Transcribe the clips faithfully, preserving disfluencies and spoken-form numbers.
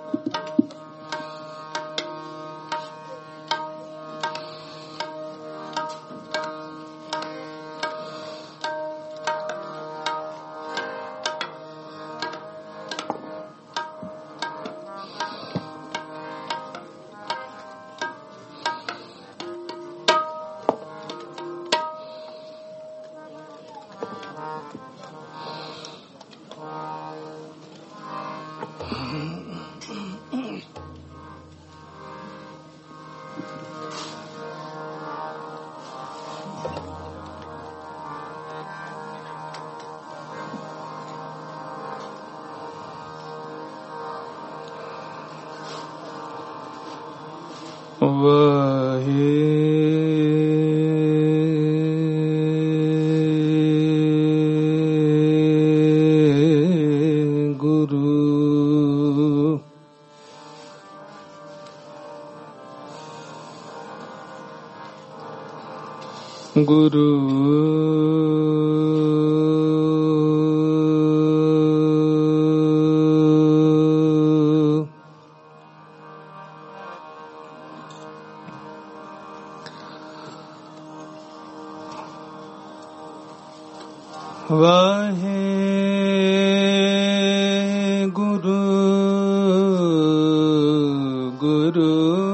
ਗੁਰੂ ਵਾਹਿਗੁਰੂ ਗੁਰੂ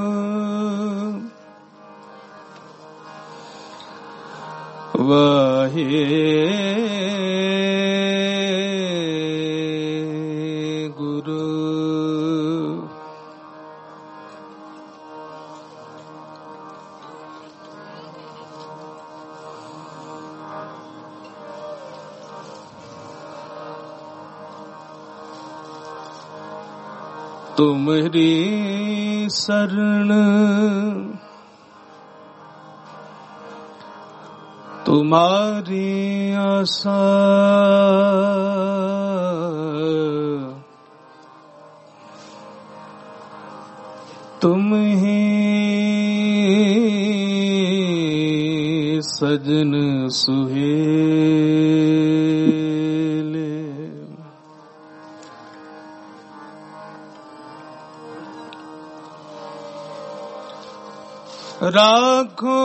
ਵਾਹਿਗੁਰੂ ਤੁਮਰੀ ਸਰਣ ਤੁਮਾਰੀ ਆਸਾ ਤੁਮ ਹੀ ਸਜਨ ਸੁਹੇਲੇ। ਰਾਖੋ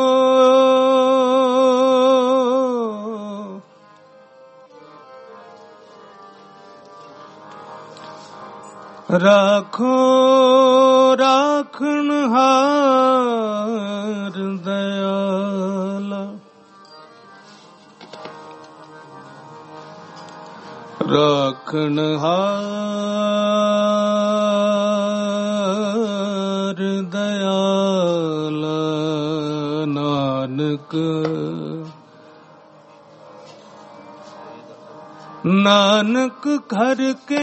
ਰਾਖੋ ਰਾਖਣਹਾਰ ਦਇਆਲਾ, ਰਾਖਣਹਾਰ ਦਇਆਲਾ। ਨਾਨਕ ਨਾਨਕ ਘਰ ਕੇ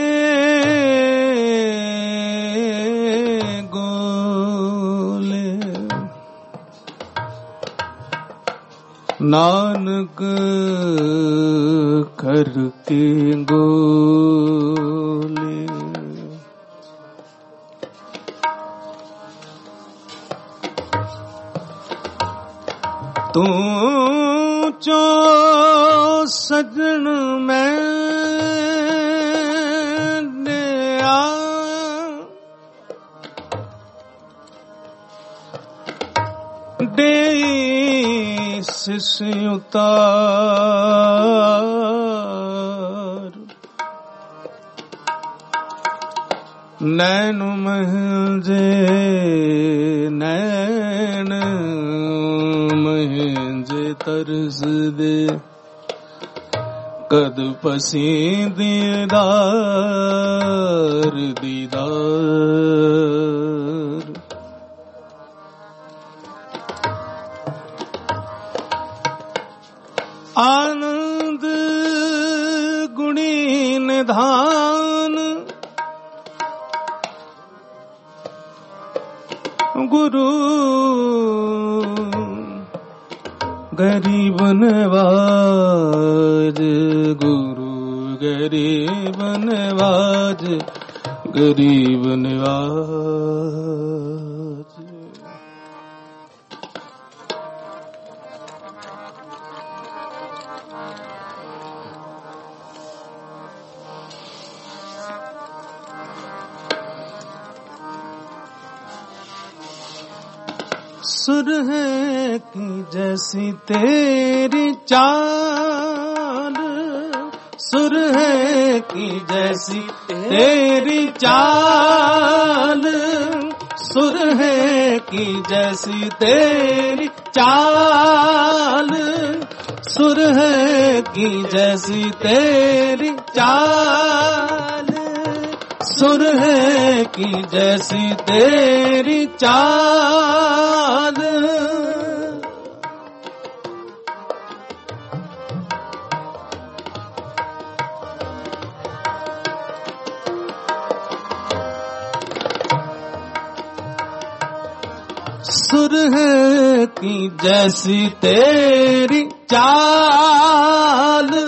ਗੋਲੇ, ਨਾਨਕ ਘਰ ਕੇ ਗੋਲੇ। ਤੂੰ ਚੋ ਸਜਣ ਮੈਂ ਦਿਆ, ਦੇਈ ਸਿਸ ਉਤਾਰ। ਨੈਣ ਮਹਿੰਜੇ ਨੈਣ ਮਹਿੰਜੇ ਤਰਸ ਦੇ, ਕਦ ਪਸੀ ਦੀਦਾਰ ਦੀਦਾਰ। ਆਨੰਦ ਗੁਣੀ ਨਿਧਾਨ, ਗੁਰੂ ਗਰੀਬ ਨਵਾਜ, ਗੁਰੂ ਗਰੀਬ ਨਵਾਜ, ਗਰੀਬ ਨਵਾਜ। सुर है कि जैसी तेरी चाल, सुर है कि जैसी तेरी चाल, सुर है कि जैसी तेरी चाल, सुर है कि जैसी तेरी चाल, सुर है कि जैसी तेरी चाल। सुर है कि जैसी तेरी चाल,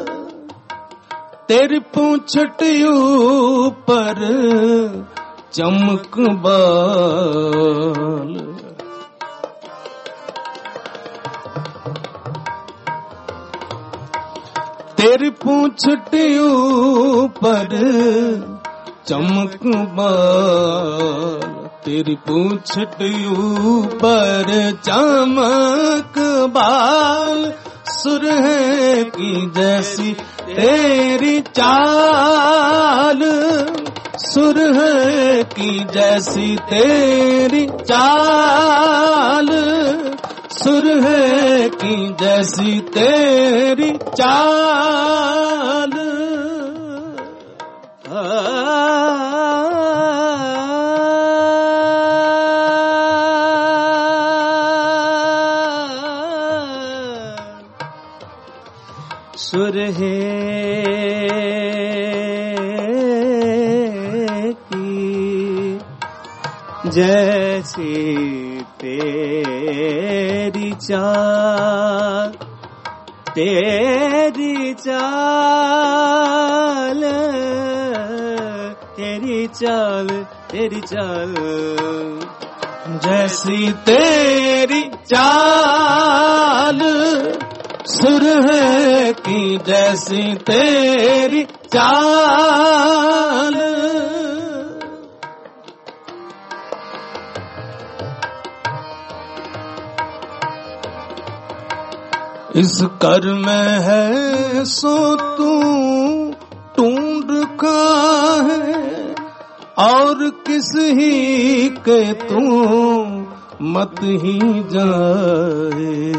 तेरी पूंछट ऊपर चमक बाल, तेरी पूंछट ऊपर चमक बाल, तेरी पूंछट ऊपर चमक बाल, सुर है कि जैसी तेरी चाल, सुर है कि जैसी तेरी चाल, सुर है कि जैसी तेरी चाल। सुर है कि जैसी तेरी चाल, तेरी चाल, तेरी चाल, तेरी चाल, जैसी तेरी चाल, सुर है कि जैसी तेरी चाल। इस कर में है सो तू ढूंढ का है, और किस ही के तू मत ही जाए।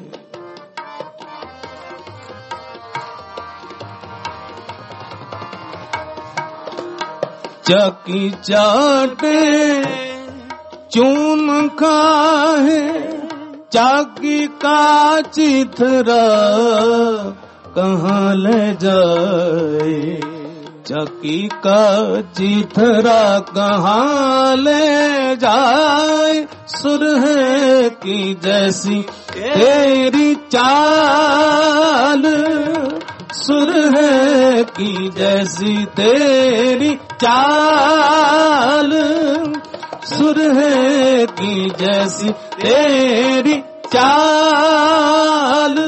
चाकी चाटे चून खाए, चाकी का चिथरा कहाँ ले जाए, चाकी का चिथरा कहाँ ले जाए। सुर है कि जैसी तेरी चाल, सुर है कि जैसी तेरी चाल, सुर है कि जैसी तेरी चाल।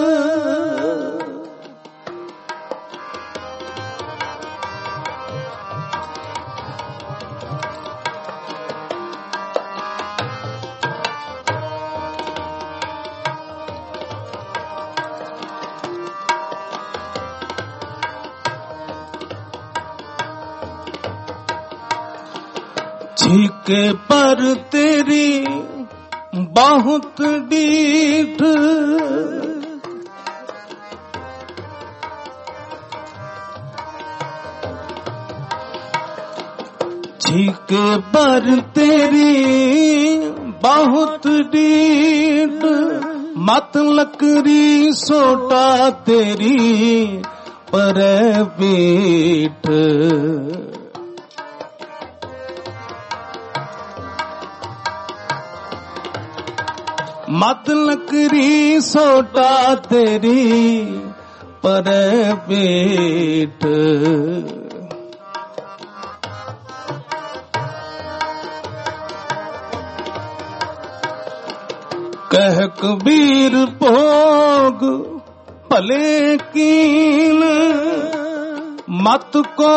छीके पर तेरी बहुत डीठ, छीके पर तेरी बहुत डीठ, मत लकड़ी सोटा तेरी पर पीठ। मत लकड़ी सोटा तेरी पर पेट, कह कबीर भोग भले कीन, मत को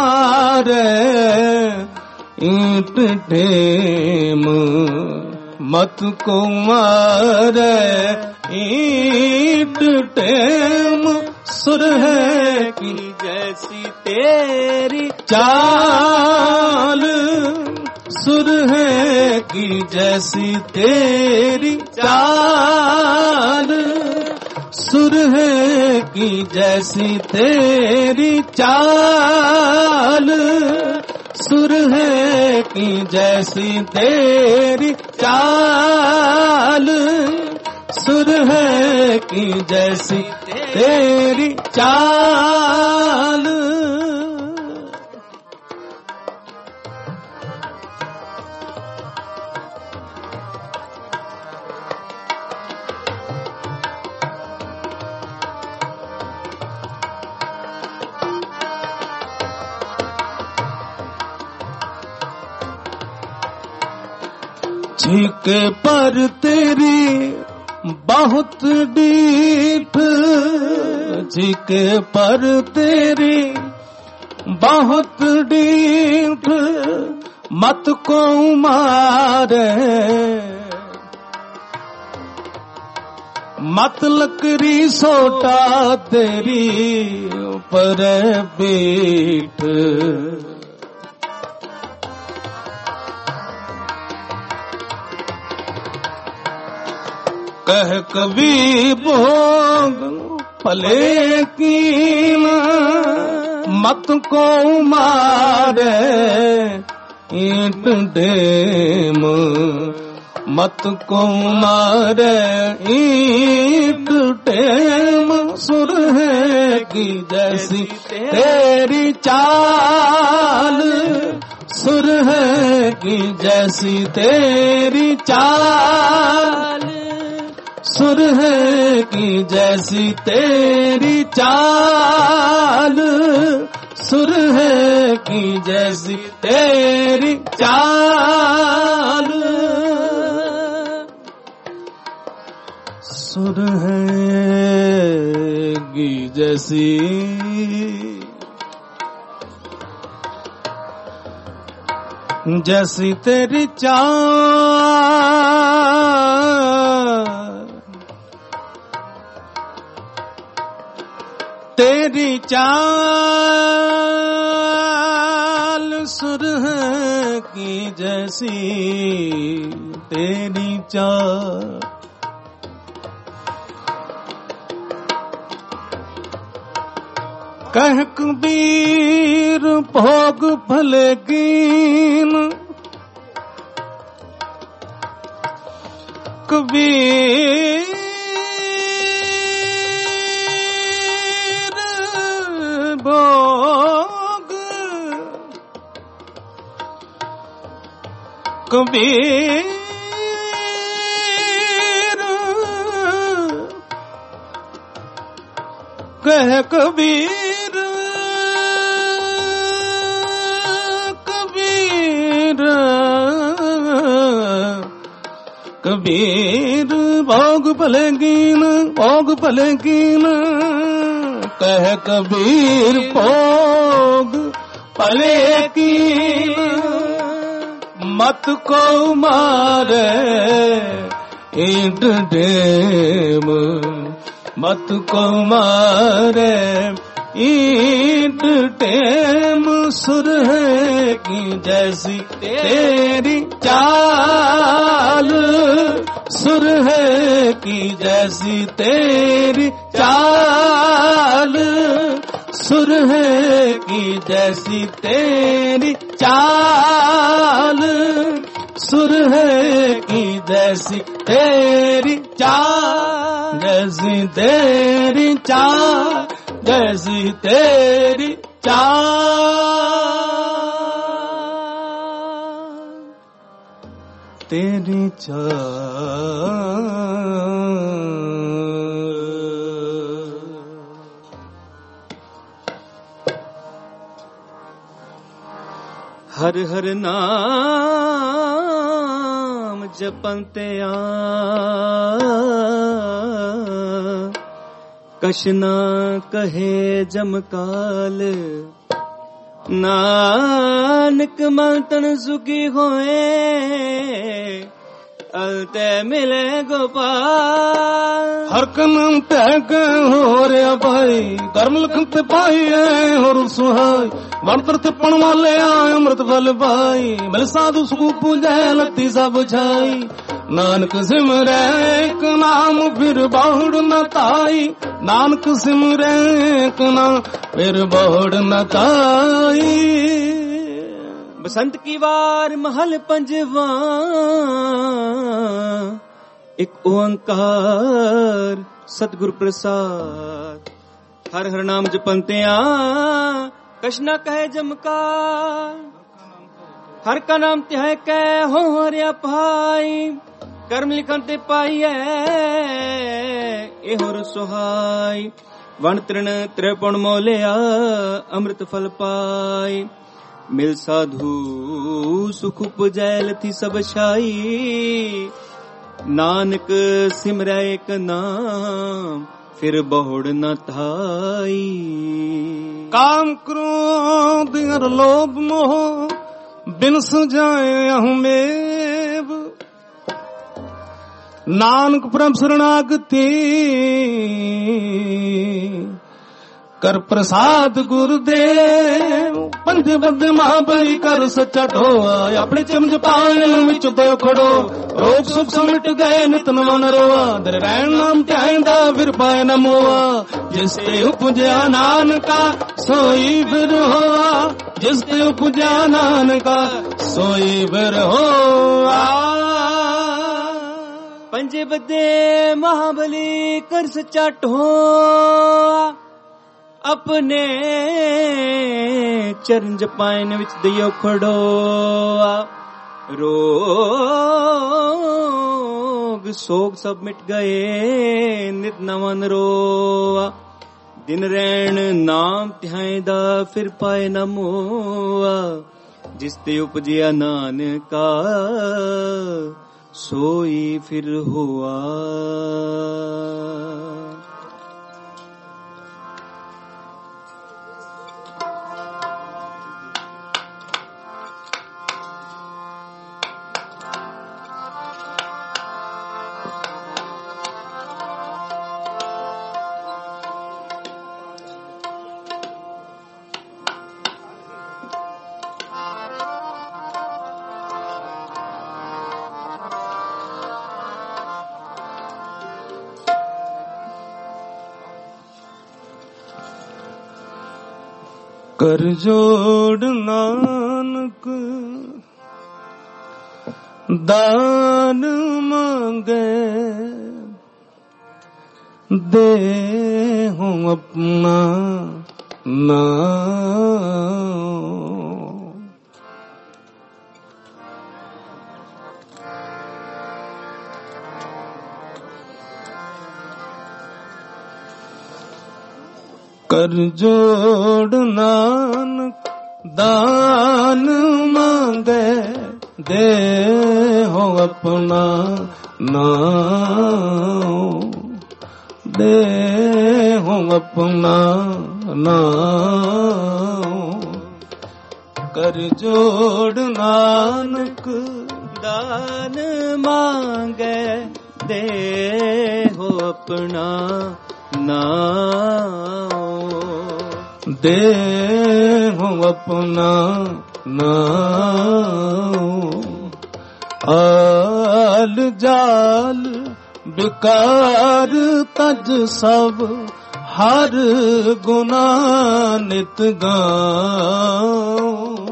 मारे ईंट टेम मत को मारे ईट टेम सुर है की जैसी तेरी चाल सुर है की जैसी तेरी चाल सुर है की जैसी तेरी चाल सुर है की जैसी तेरी चाल सुर है की जैसी तेरी चाल झीके पर तेरी बहुत डीठ झीके पर तेरी बहुत डीठ मत को मारे मत लकड़ी सोटा तेरी पर बीठ कह कभी भोग भले की मत को मारे ईट डेम मत को मारे ईट टेम सुर है की जैसी तेरी चाल सुर है की जैसी तेरी चाल सुर है की जैसी तेरी चाल सुर है की जैसी तेरी चाल सुर है की जैसी जैसी तेरी चाल तेरी चाल सुर है की जैसी तेरी चाल कह कबीर भोग भले कीन कबीर भोग कबीर कह कबीर कबीर कबीर भोग भलेगीन भोग भलेगीन कह कबीर भोग भलेगीन मत को मारे ईट डेम मत को मारे ईट टेम सुर है की जैसी तेरी चाल सुर है की जैसी तेरी चाल सुर है की जैसी तेरी चाल सुर है की जैसी तेरी चाल जैसी तेरी चाल जैसी तेरी चाल तेरी चाल हर हर नाम जपंते आ कशना कहे जमकाल नानक मंतन सुखी होए अलते मिले गोपाल। हर कनम टैग हो रहा भाई, कर्म लिखन ते पाई है और सुहाई, वरतर ते पण वाले आए अमृत फल भाई, मिल साधु सुख पूजै लती सब छाई, नानक सिमरै एक नाम फिर बहुड़ न ताई, नानक सिमरै एक नाम फिर बहुड़ न ताई। बसंत की वार महल पंजवा, एक ओंकार सतगुरु प्रसाद, हर हर नाम जपंतिया कछ न कहे जमकार, हर का नाम त्याह कै हो हरिया भाई, कर्म लिखन ते पाइए ए होर सुहाई, वण तृण त्रिपुण मोलिया अमृत फल पाई, मिल साधु सुख उपजै लथी सब छाई, नानक सिमरै एक नाम फिर बहुड़ न थाई। काम क्रोध और लोभ मोह बिन सुझाए अहमेव, नानक परम शरणागति कर प्रसाद गुरुदेव, पंज बद महाबली कर सच्चा ढोआ, अपने चमच पान विच दो खड़ो, रोग सुख समिट गए नित नवा नरोआ, दर रैन नाम त्याइंदा फिर पाए न मोआ, जिसते उपजया नानका सोई फिर होआ, जिसते उपजया नानका सोई फिर होआ। पंजे बदे महाबली कर सच्चा ढोआ, अपने चरण जपायन विच दियो खड़ोआ, रोग सोग सब मिट गए नित नवा नरोआ, दिन रैन नाम ध्यायदा फिर पाए न मोआ, जिसते उपजिया नानका सोई फिर हुआ। कर जोड़ नानक दान मांगे, दे हूँ अपना नाम, कर जोड़ नानक दान मांगे, दे हो अपना नाम, दे हो अपना नाम, कर जोड़ नानक दान मांगे, दे हो अपना नाम, दे हो अपना नाम। आल जाल बिकार तज सब, हर गुना नित गाओ,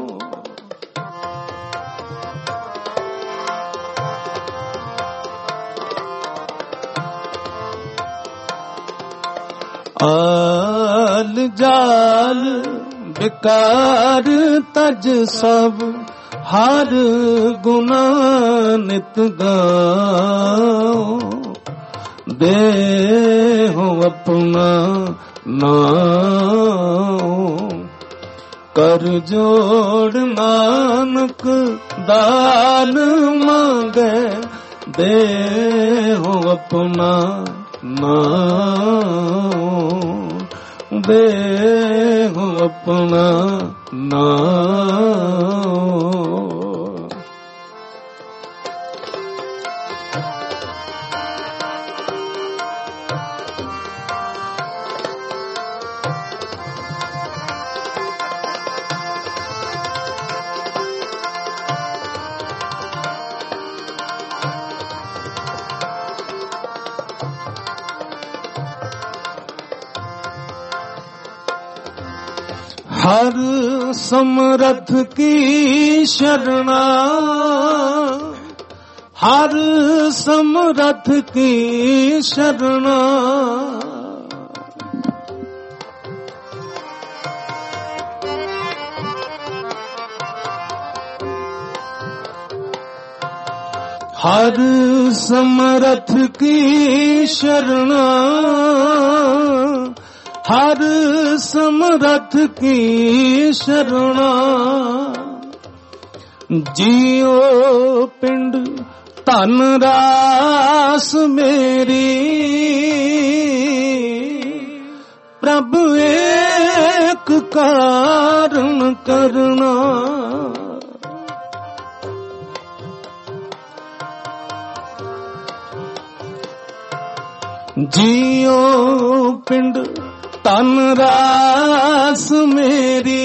आल जाल बिकार तज सब, हर गुना नित गाओ, दे हो अपना नाम, कर जोड़ नानक दान मांगे, दे हो अपना नाम, दे हो अपना नाम। हर समरथ की शरणा, हर समरथ की शरणा। हर समरथ की शरणा, हर समरथ की शरणा। जियो पिंड धन रास मेरी, प्रभु एक कारण करना। जियो पिंड तन रास मेरी,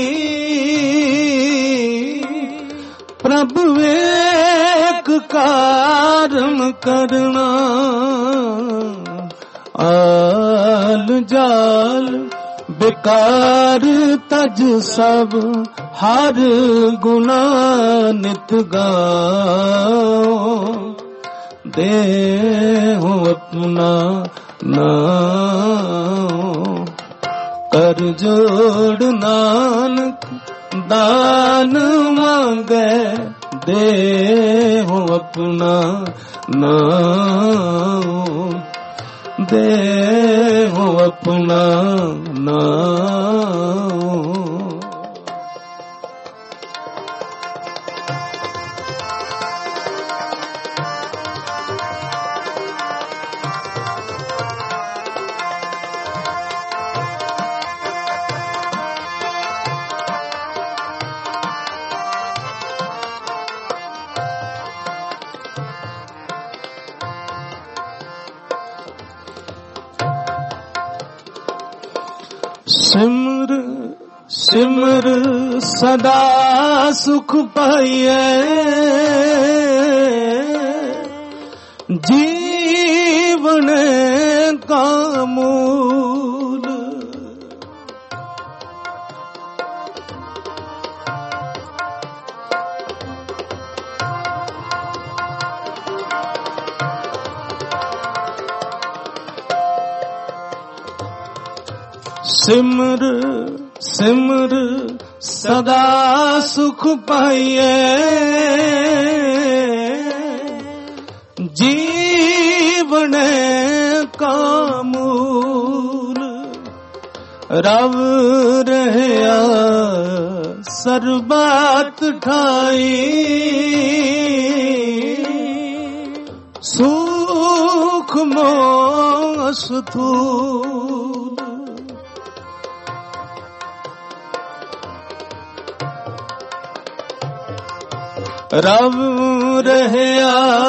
प्रभु एक कारण करना। आल जाल बेकार तज सब, हर गुना नित गाओ। देहो अपना नाम, कर जोड़ नानक दान मांगे। देहो अपना नाम, देहो अपना नाम। सिमर सिमर सदा सुख पाइए, जीवन का मूल। सिमर सिमर सदा सुख पाइए, जीवन का मूल। रव रहया सरबत ठाई, सुख मोह स्थूल। रव रहया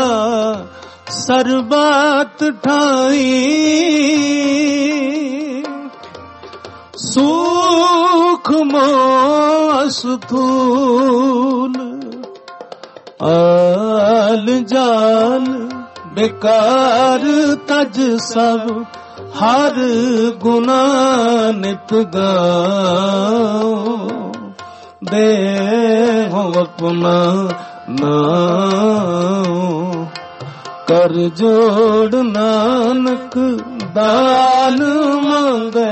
सरबत ठाई, सुख मोह स्थूल। आल जाल बेकार तज सब, हर गुना नित गाओ। देहो अपना नाम, कर जोड़ नानक दान मांगे।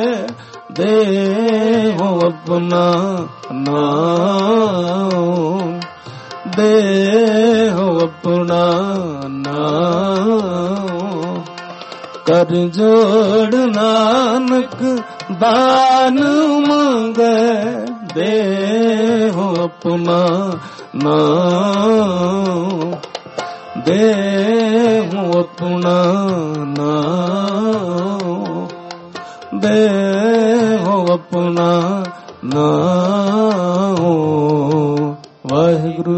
देहो अपना नाम, देहो अपना नाम। कर जोड़ नानक दान मांगे। देहो अपना नाम, देहो अपना नाम, देहो अपना नाम। वाहिगुरु।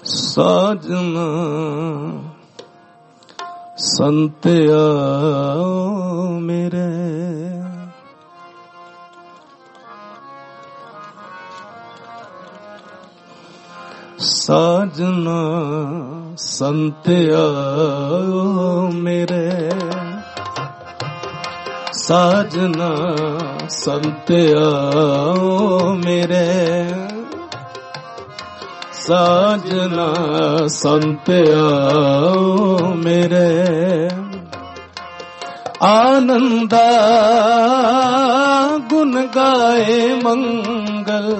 ਸਾਜਨਾ ਸੰਤਿਆ ਮੇਰੇ ਸਾਜਨਾ ਸੰਤਿਆ ਮੇਰੇ ਸਾਜਨਾ ਸੰਤਿਆ ਮੇਰੇ ਸਾਜਨਾ ਸੰਤਿਆ ਮੇਰੇ ਆਨੰਦਾ ਗੁਣ ਗਾਏ ਮੰਗਲ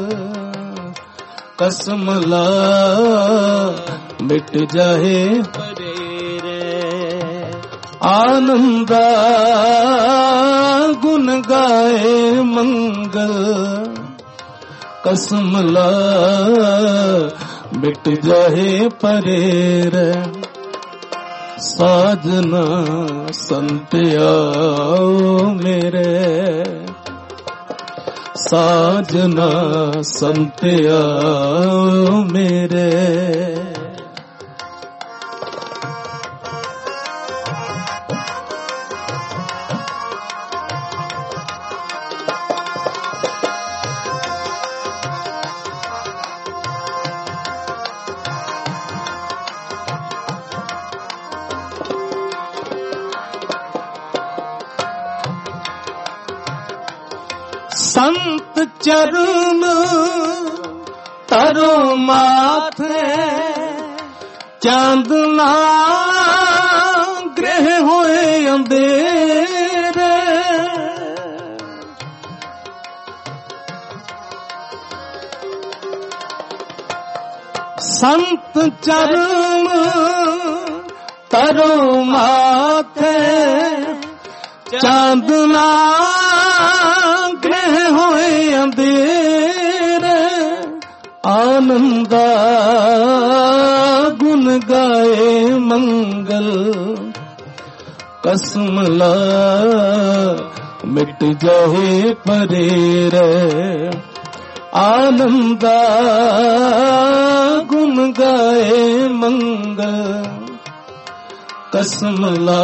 ਕਸਮ ਲਾ ਮਿਟ ਜਾਏ ਪਰੇ ਰੇ ਆਨੰਦਾ ਗੁਣ ਗਾਏ ਮੰਗਲ ਕਸਮ ਲਾ ਮਿਟ ਜਾਏ ਪਰੇ ਰੇ ਸਾਜਨਾ ਸੰਤਿਆ ਮੇਰੇ ਸਾਜਨਾ ਸੰਤਿਆ ਮੇਰੇ ਸੰਤ ਚਰਨ ਤਰੋ ਮਾਥੇ ਚਾਂਦਨਾ ਗ੍ਰਹਿ ਹੋਏ ਅੰਧੇਰੇ ਸੰਤ ਚਰਨ ਤਰੋ ਮਾਥੇ ਚਾਂਦਨਾ ਗ੍ਰਹਿ ਹੋਏ ਅੰਧੇਰੇ ਆਨੰਦਾ ਗੁਣ ਗਾਏ ਮੰਗਲ ਕਸਮ ਲਾ ਮਿਟ ਜਾਏ ਪਰੇ ਰੇ ਆਨੰਦਾ ਗੁਣ ਗਾਏ ਮੰਗਲ ਕਸਮ ਲਾ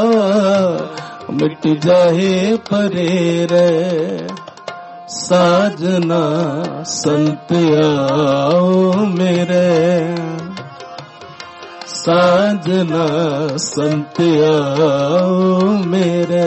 ਮਿਟ ਜਾਏ ਪਰੇ ਰੇ ਸਾਜਨਾ ਸੰਤਿਆ ਮੇਰੇ ਸਾਜਨਾ ਸੰਤਿਆ ਮੇਰੇ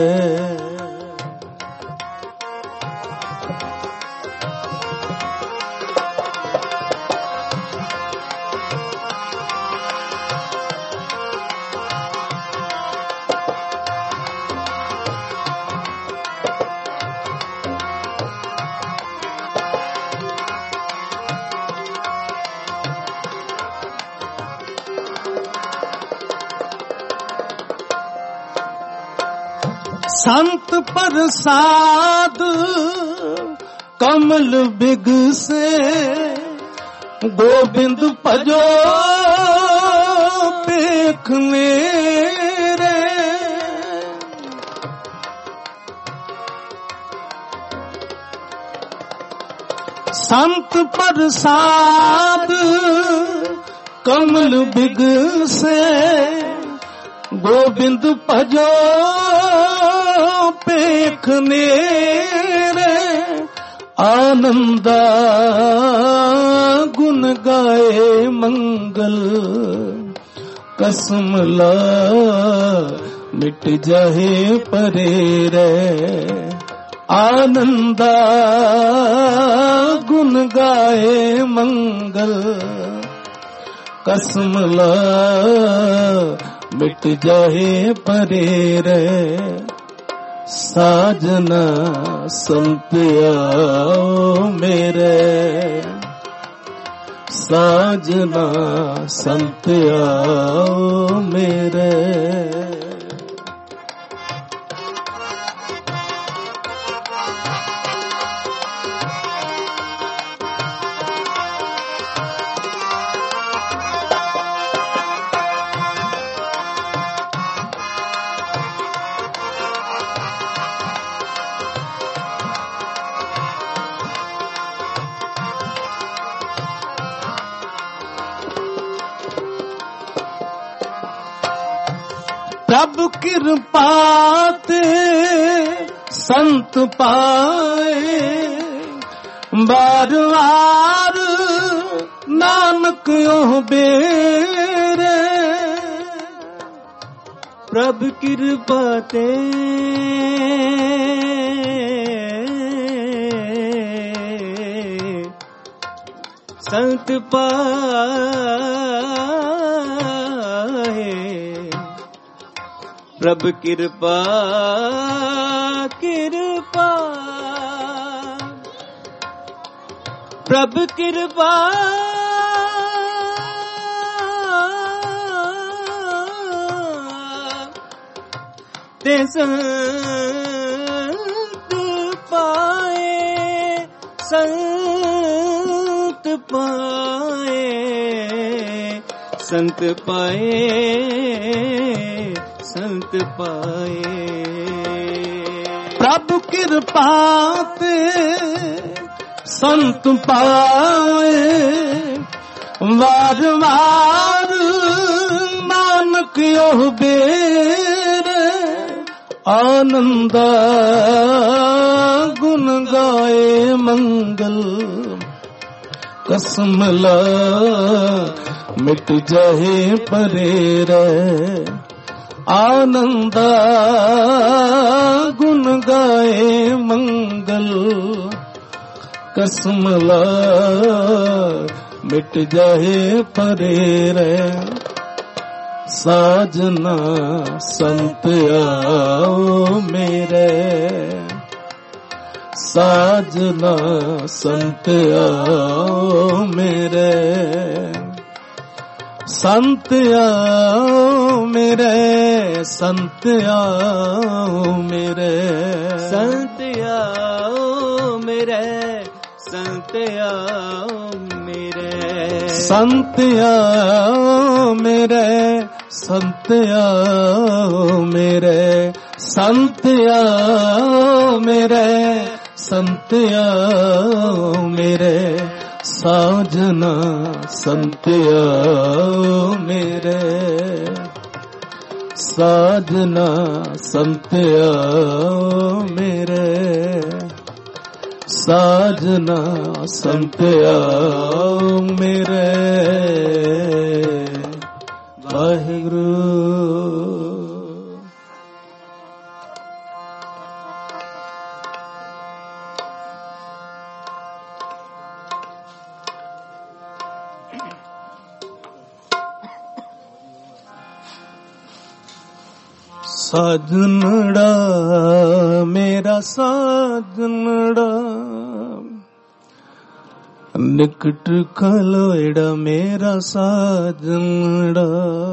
संत प्रसाद कमल बिगसे गोविंद भजो पेख मेरे संत प्रसाद कमल बिगसे गोविंद भजो पेख मेरे आनंदा गुण गाए मंगल कसम ला मिट जाए परे रे आनंदा गुण गाए मंगल कसम ला मिट जाए परे रे साजना संतिया मेरे साजना संतिया मेरे ਪ੍ਰਭ ਕਿਰਪਾ ਤੇ ਸੰਤ ਪਾਏ, ਬਾਰ ਵਾਰ ਨਾਨਕ ਉਹ ਬੇਰੇ। ਪ੍ਰਭ ਕਿਰਪਾ ਤੇ ਸੰਤ ਪਾਏ, ਪ੍ਰਭ ਕਿਰਪਾ ਕਿਰਪਾ, ਪ੍ਰਭ ਕਿਰਪਾ ਤੇ ਸੰਤ ਪਾਏ, ਸੰਤ ਪਾਏ, ਸੰਤ ਪਾਏ, ਸੰਤ ਪਾਏ। ਪ੍ਰਭ ਕਿਰਪਾ ਤੇ ਸੰਤ ਪਾਏ, ਵਾਰ ਵਾਰ ਨਾਨਕ ਉਹ ਬੇਰੇ। ਆਨੰਦ ਗੁਣ ਗਾਏ ਮੰਗਲ, ਕਸਮ ਲਾ ਮਿਟ ਜਾਏ ਪਰੇ ਰਹਿ। ਆਨੰਦ ਗੁਣ ਗਾਏ ਮੰਗਲ, ਕਸਮ ਲਾ ਮਿਟ ਜਾਏ ਪਰੇ ਰਹਿ। ਸਾਜਨਾ ਸੰਤ ਆਓ ਮੇਰੇ, ਸਾਜਨਾ ਸੰਤ ਆਓ ਮੇਰੇ, ਸੰਤ ਆਓ ਮੇਰੇ, ਸੰਤ ਆਓ ਮੇਰੇ, ਸੰਤ ਆਓ ਮੇਰੇ, ਸੰਤ ਆਓ ਮੇਰੇ, ਸੰਤ ਆਓ ਮੇਰੇ, ਸੰਤ ਆਓ ਮੇਰੇ, ਸੰਤ ਆਓ ਮੇਰੇ, ਸੰਤ ਆਓ ਮੇਰੇ। ਸਾਜਨਾ ਸੰਤ ਆਓ ਮੇਰੇ, ਸਾਜਨਾ ਸੰਤ ਆਓ ਮੇਰੇ, ਸਾਜਨਾ ਸੰਤ ਆਓ ਮੇਰੇ। ਵਾਹਿਗੁਰੂ। ਸਾਜਨੜਾ ਮੇਰਾ ਸਾਜਨੜਾ, ਨਿਕਟ ਖਲੋਇੜਾ ਮੇਰਾ ਸਾਜਨੜਾ।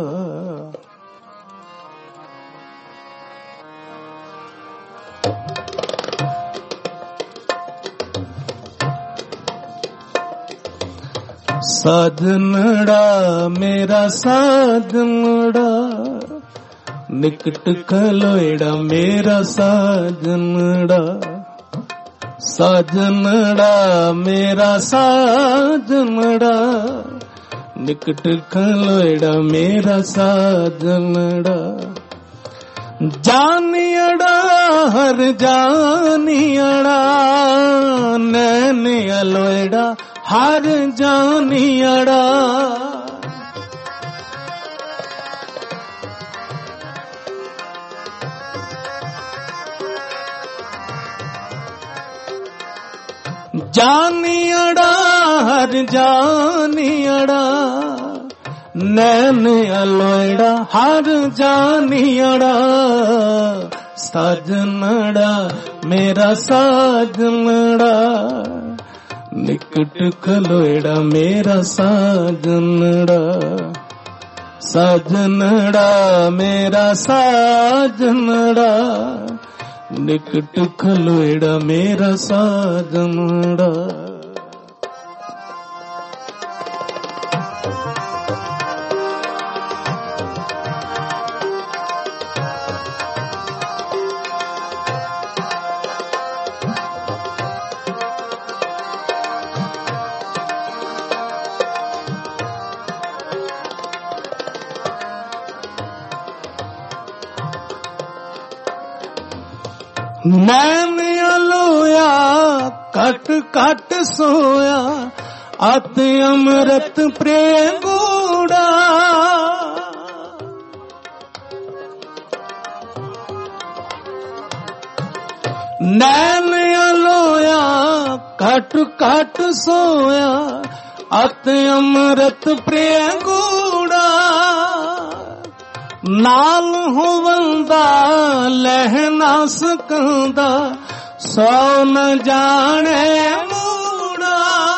ਸਾਜਨੜਾ ਮੇਰਾ ਸਾਜਨੜਾ, ਨਿਕਟ ਖਲੋਇੜਾ ਮੇਰਾ ਸਾਜਨੜਾ। ਸਾਜਨੜਾ ਮੇਰਾ ਸਾਜਨੜਾ, ਨਿਕਟ ਖਲੋਇੜਾ ਮੇਰਾ ਸਾਜਨੜਾ। ਜਾਨੀਅੜਾ ਹਰ ਜਾਨੀਅੜਾ, ਨੈਣ ਅਲੋਇੜਾ ਹਰ ਜਾਨੀਅੜਾ। ਜਾਨੀਅੜਾ ਹਰ ਜਾਨੀਅੜਾ, ਨੈਣ ਅਲੋਇੜਾ ਹਰ ਜਾਨੀਅੜਾ। ਸਾਜਨੜਾ ਮੇਰਾ ਸਾਜਨੜਾ, ਨਿਕਟ ਖਲੋਇੜਾ ਮੇਰਾ ਸਾਜਨੜਾ। ਸਾਜਨੜਾ ਮੇਰਾ ਸਾਜਨੜਾ, ਨਿਕਟ ਖਲੋਇੜਾ ਮੇਰਾ ਸਾਜਨੜਾ। नैन अलोया कट कट सोया अत अमृत प्रेम गूढ़ा। नैन अलोया कट कट सोया अत अमृत प्रेम गूढ़ा। नाल होवंदा लह ना सकंदा सौ न जाने मूड़ा।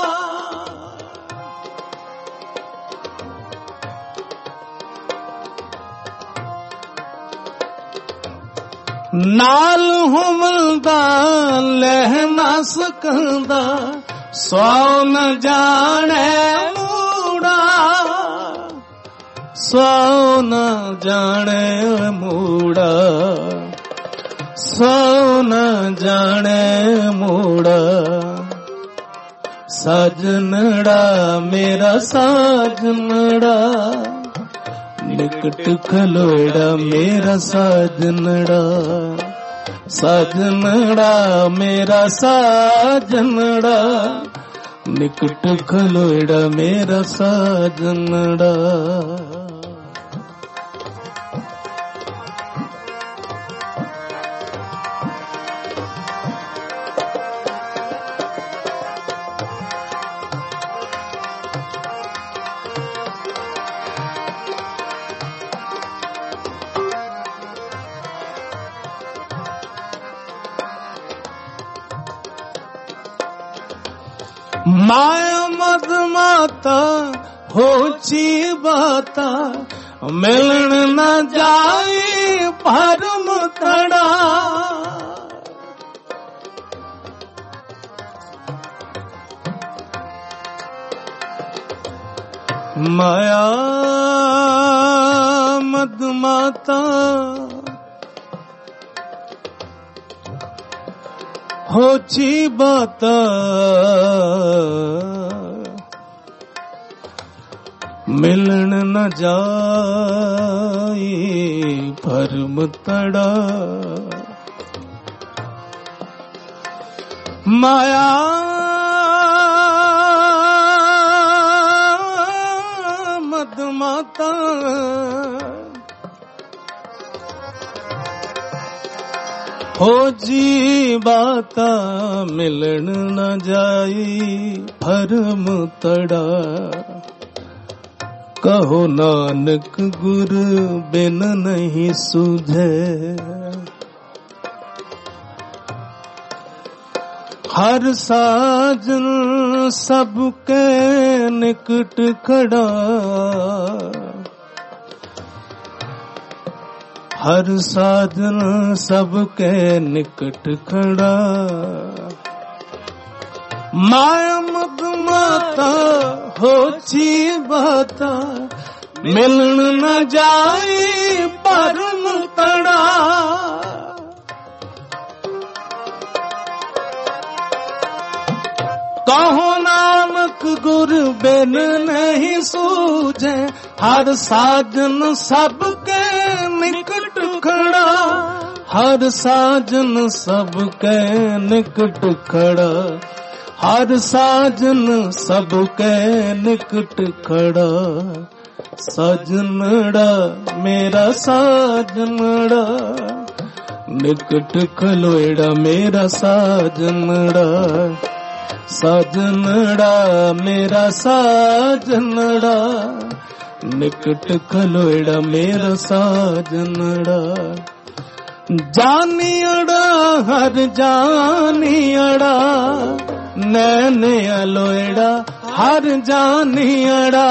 नाल होवंदा लह ना सकंदा सौ न जाने मूड़ा। सौ न जाने मूड़ा, सौ न जाने मूड़ा। साजनड़ा मेरा साजनड़ा निकट खलोड़ा मेरा साजनड़ा। साजनड़ा मेरा साजनड़ा निकट खलोड़ा मेरा साजनड़ा। माया मद माता होची बाता मिलन न जाए भरम तड़ा। माया मद माता होची बाता मिलन न जाए भरम तड़ा। माया मद माता हो जी बाता मिलन न जाई भरम तड़ा। कहो नानक गुर बिन नहीं सूझे हर साजन सबके निकट खड़ा। हर साजन सबके निकट खड़ा। माया मद माता होची बाता मिलन न जाए भरम तड़ा। कहो नानक गुर बिन नहीं सूझे हर साजन सबके निकट खड़ा। हर साजन सबके निकट खड़ा। हर साजन सबके निकट खड़ा। साजनड़ा मेरा साजनड़ा निकट खलोड़ा मेरा साजनड़ा। साजनड़ा मेरा साजनड़ा निकट खलोड़ा मेरा साजनड़ा। जानियड़ा हर जानियड़ा नैन अलोड़ा हर जानियड़ा।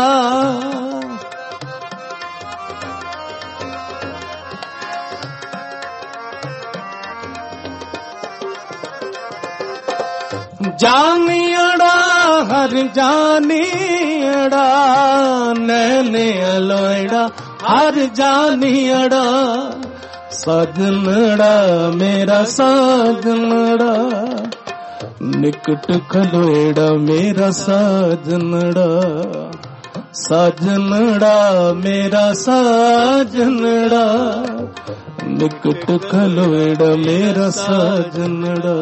जानियड़ा हर जानियड़ा नैन अलोड़ा हर जानियड़ा। साजनड़ा मेरा साजनड़ा निकट खलोड़ा मेरा साजनड़ा। साजनड़ा मेरा साजनड़ा निकट खलोड़ा मेरा साजनड़ा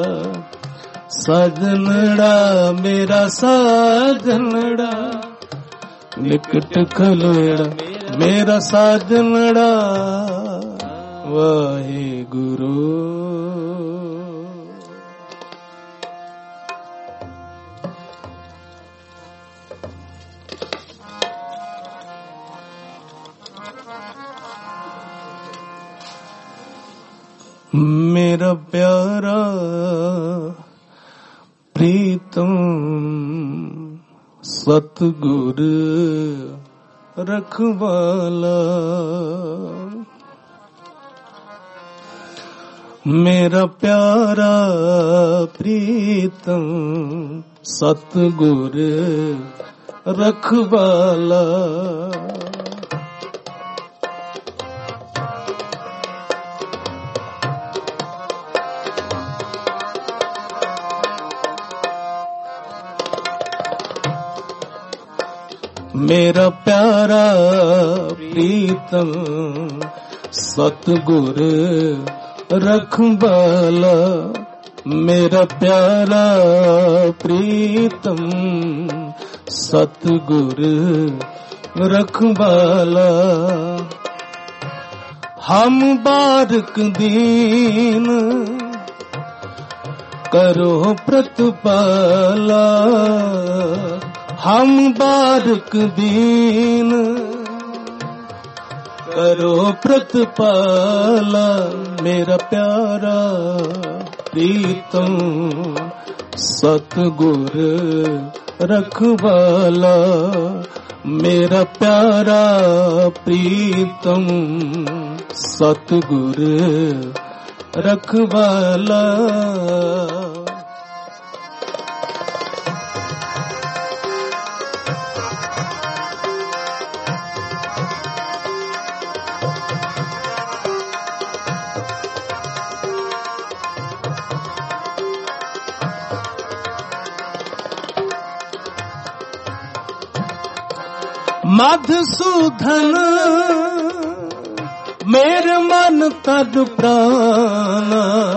साजनड़ा मेरा साजनड़ा निकट खलोड़ा मेरा साजनड़ा वाहे गुरु मेरा प्यारा प्रीतम सतगुर रखवाला मेरा प्यारा प्रीतम सतगुर रखवाला मेरा प्यारा प्रीतम सतगुर रखवाला मेरा प्यारा प्रीतम सतगुर रखवाला हम बारक दीन करो प्रतिपाला हम बारक दीन करो प्रतिपाला मेरा प्यारा प्रीतम सतगुर रखवाला मेरा प्यारा प्रीतम सतगुर रखवाला मधुसूदन मेरे मन तन प्राण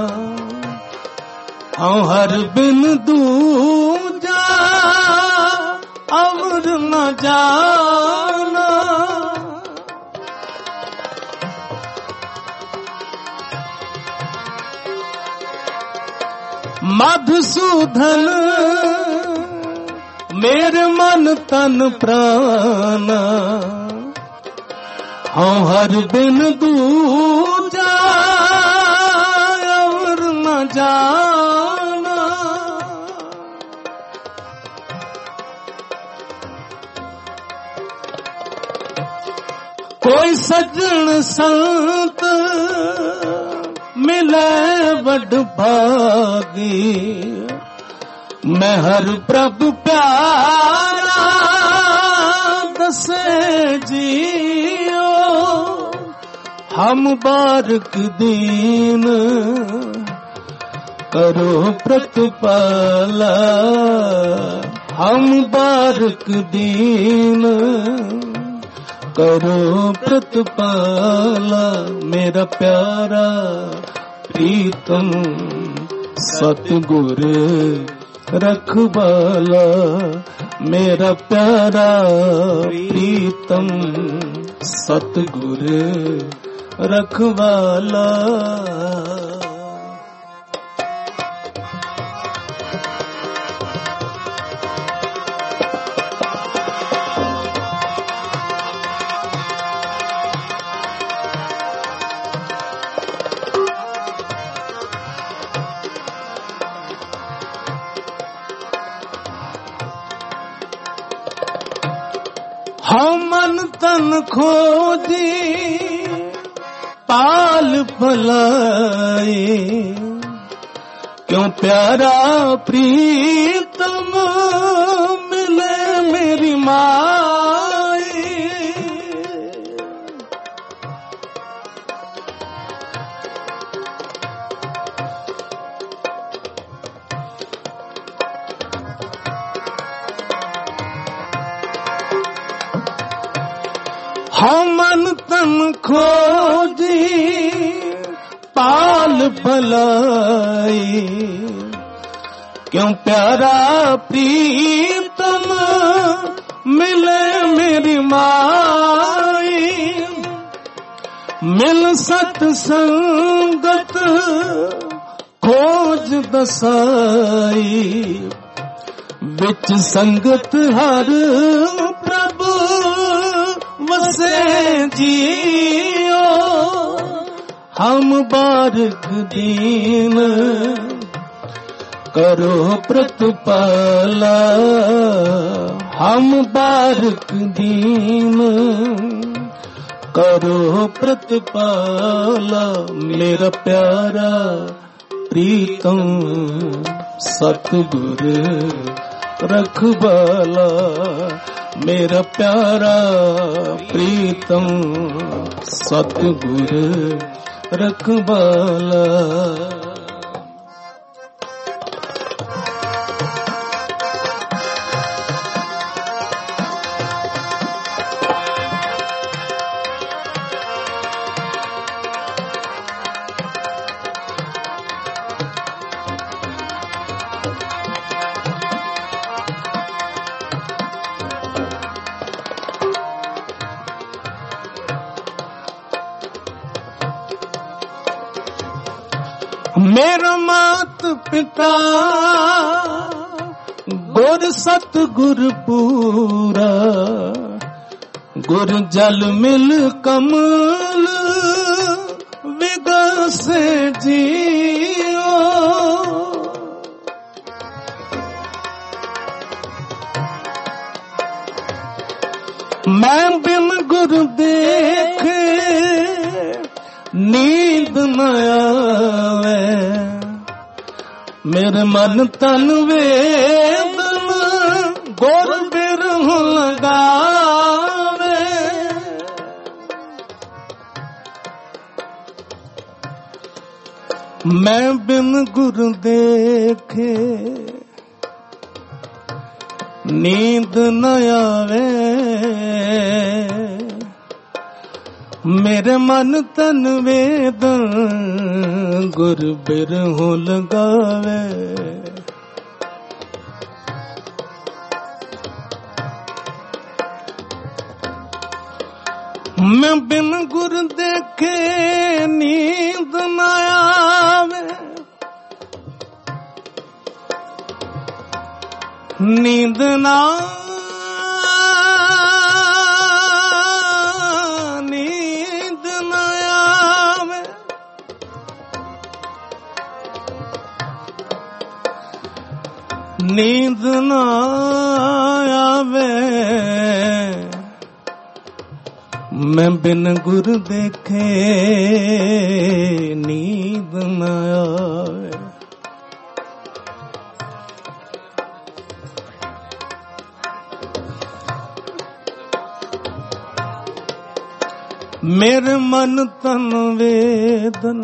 हाँ हर बिन दूजा अमर न जाना मधुसूदन मेरे मन तन प्राण हाँ हर बिन दूजा और न जाना कोई सज्जन संत मिले बड़ भागी मैं हर प्रभु प्यारा दसे जियो हम बारक दीन करो प्रतिपाला हम बारक दीन करो प्रतिपाला मेरा प्यारा प्रीतम सतगुर रखवाला मेरा प्यारा प्रीतम सतगुर रखवाला हम मन तन खोजी पाल फलाए क्यों प्यारा प्रीतम मिले मेरी माए हाँ मन तन खोजी पाल भलाई, क्यों प्यारा प्रीतम मिले मेरी माई। मिल सतसंगत खोज दसाई, विच संगत हर प्रभु वसे जियो। हम बारक दीन करो प्रतिपाला, हम बारक दीन करो प्रतिपाला। मेरा प्यारा प्रीतम सतगुर रखवाला, मेरा प्यारा प्रीतम सतगुर रखवाला। मेरा मात पिता गुर सतगुर पूरा, गुर जल मिल कमल विगस जियो। मैं बिन गुर देखे नींद न आवे, मेरे मन तन वेदन गुर बिरह लगावे। मैं बिन गुर देखे नींद न आवे, मेरे मन तन वेदन गुर बिरहु लगावे। मैं बिन गुर देखे नींद न आवे, नींद ना नींद न आवे, मैं बिन गुर देखे नींद न आवे। मेरे मन तन वेदन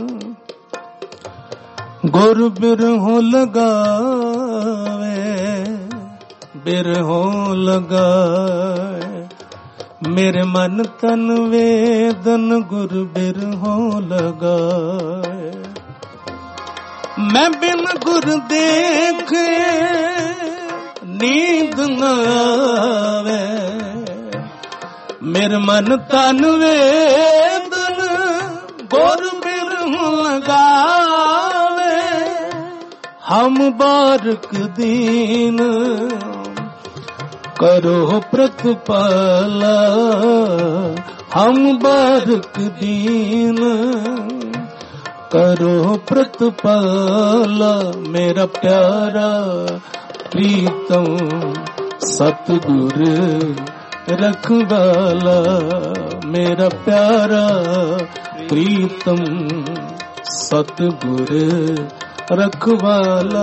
गुर बिरहो लगावे, बिरहो लगाए। मेरे मन तन वेदन गुर बिरहो लगाए। मैं बिन गुर देखे नींद न आवे, मेरे मन तन वेदन गुर बिरहो लगावे। हम बारक दीन करो प्रतिपाला, हम बारक दीन करो प्रतिपाला। मेरा प्यारा प्रीतम सतगुर रखवाला, मेरा प्यारा प्रीतम सतगुर रखवाला।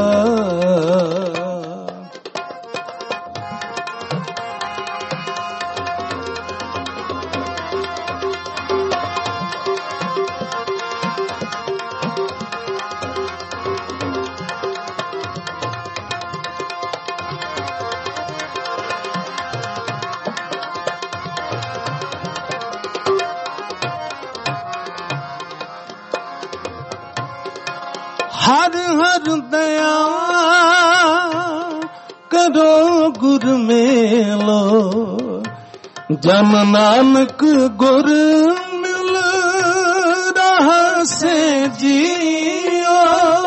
हर हर दया करो गुर मेलो, जन नानक गुर मिल रहा से जियो।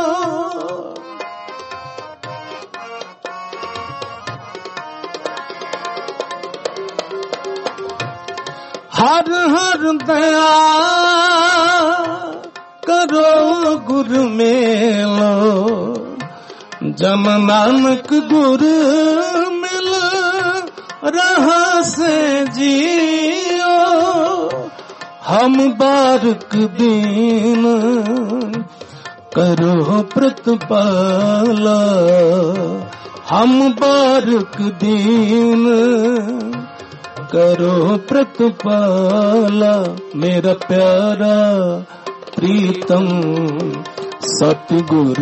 हर हर दया करो गुर मेलो, जन नानक गुर मिल रहा से जियो। हम बारक दीन करो प्रतिपाला, हम बारक दीन करो प्रतिपाला। मेरा प्यारा प्रीतम सतगुर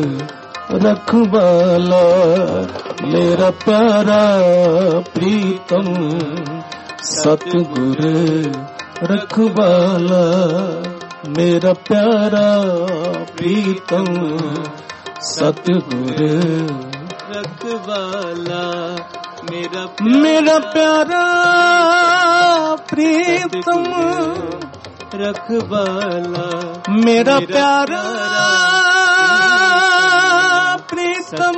रखवाला, मेरा प्यारा प्रीतम सतगुर रखवाला, मेरा प्यारा प्रीतम सतगुर रखवाला। मेरा मेरा प्यारा प्रीतम रखवाला, मेरा प्यारा प्रीतम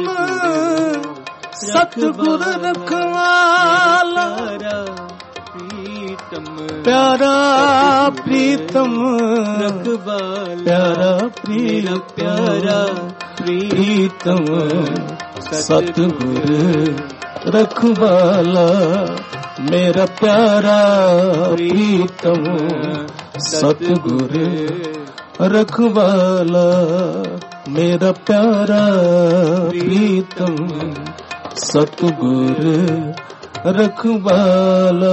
सतगुर रखवाला। प्रीतम प्यारा प्रीतम रखवाला, प्यारा मेरा प्यारा प्रीतम सतगुर रखवाला, मेरा प्यारा प्रीतम सतगुर रखवाला, मेरा प्यारा प्रीतम सतगुर रखवाला।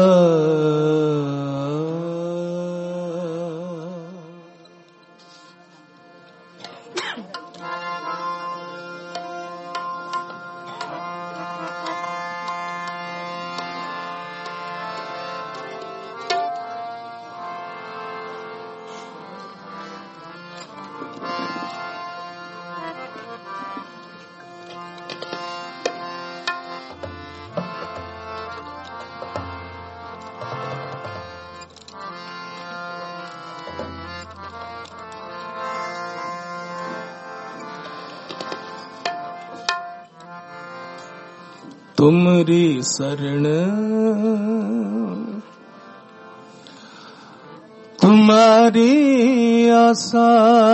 तुमरी शरण तुम्हारी आशा,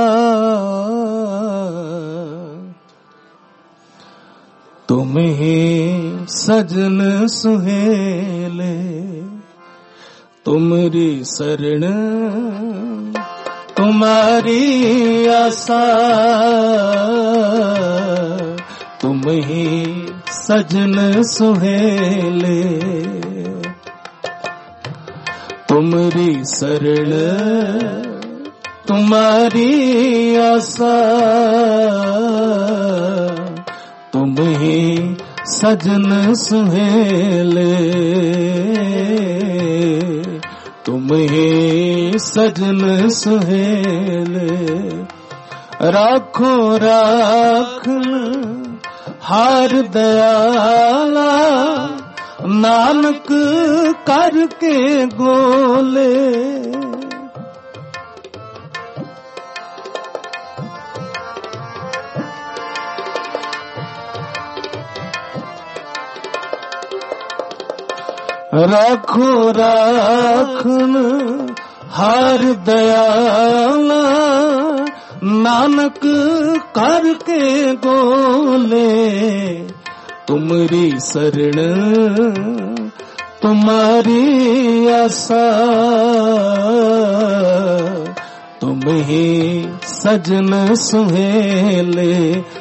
तुम ही सजन सुहेले। तुमरी शरण तुम्हारी आशा, तुम ही सजन सुहेले। तुमरी शरण तुम्हारी आशा, तुम ही सजन सुहेले। तुम ही सजन सुहेले। राखो राखन हार दयाला, नानक करके गोले। राखो राखन हार दयाला, नानक करके गोले। तुमरी शरण तुम्हारी आशा, तुम ही सजन सुहेले।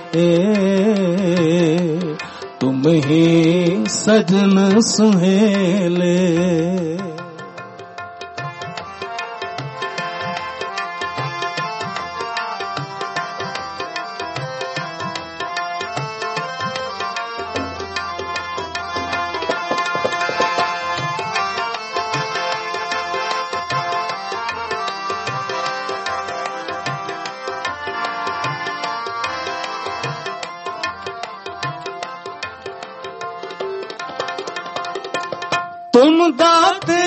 तुम ही सजन सुहेले। तुम दाते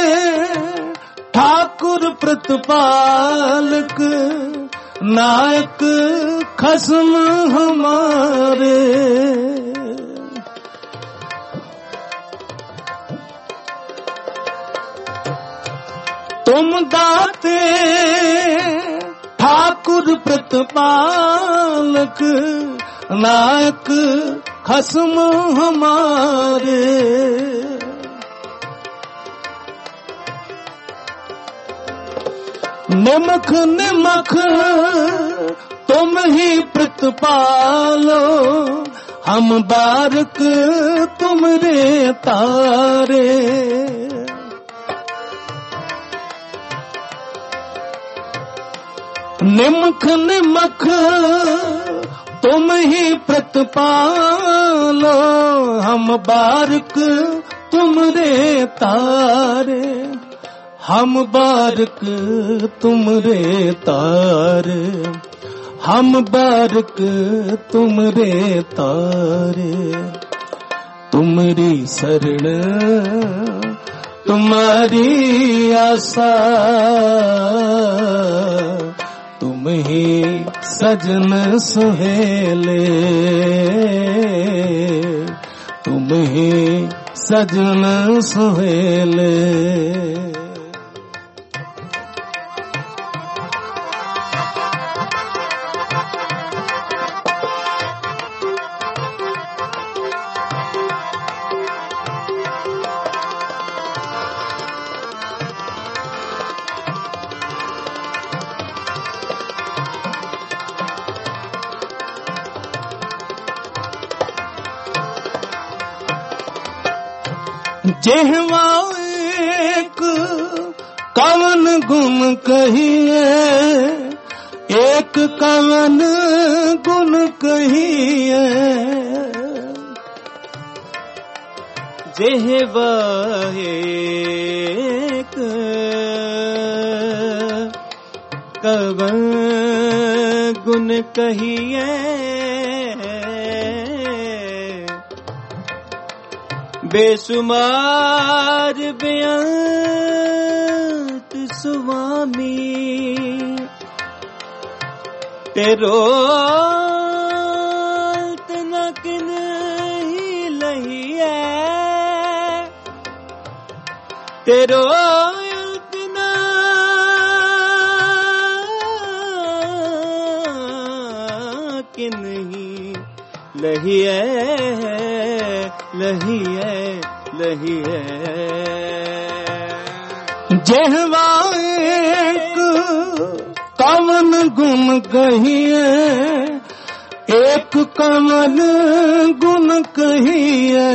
ठाकुर प्रतिपालक नायक खसम हमारे। तुम दाते ठाकुर प्रतिपालक नायक खसम हमारे। निमख निमख तुम ही प्रतिपालो हम बारक तुमरे तारे। निमख निमख तुम ही प्रतिपालो हम बारक तुमरे तारे। हम बारक तुमरे तारे हम बारक तुमरे तारे। तुमरी शरण तुम्हारी आशा तुम ही सजन सुहेले। तुम ही सजन सुहेले। जेहवा एक कवन गुण कहिए एक कवन गुण कहिए। जेहवा एक कवन गुण कहिए बेसुमार बेअंत स्वामी तेरो तनक नहीं लहिए। तेरो इतना कि नहीं लहिए लहिए लहिए। जेहवा एक कवन गुण कहिए एक कवन गुण कहिए।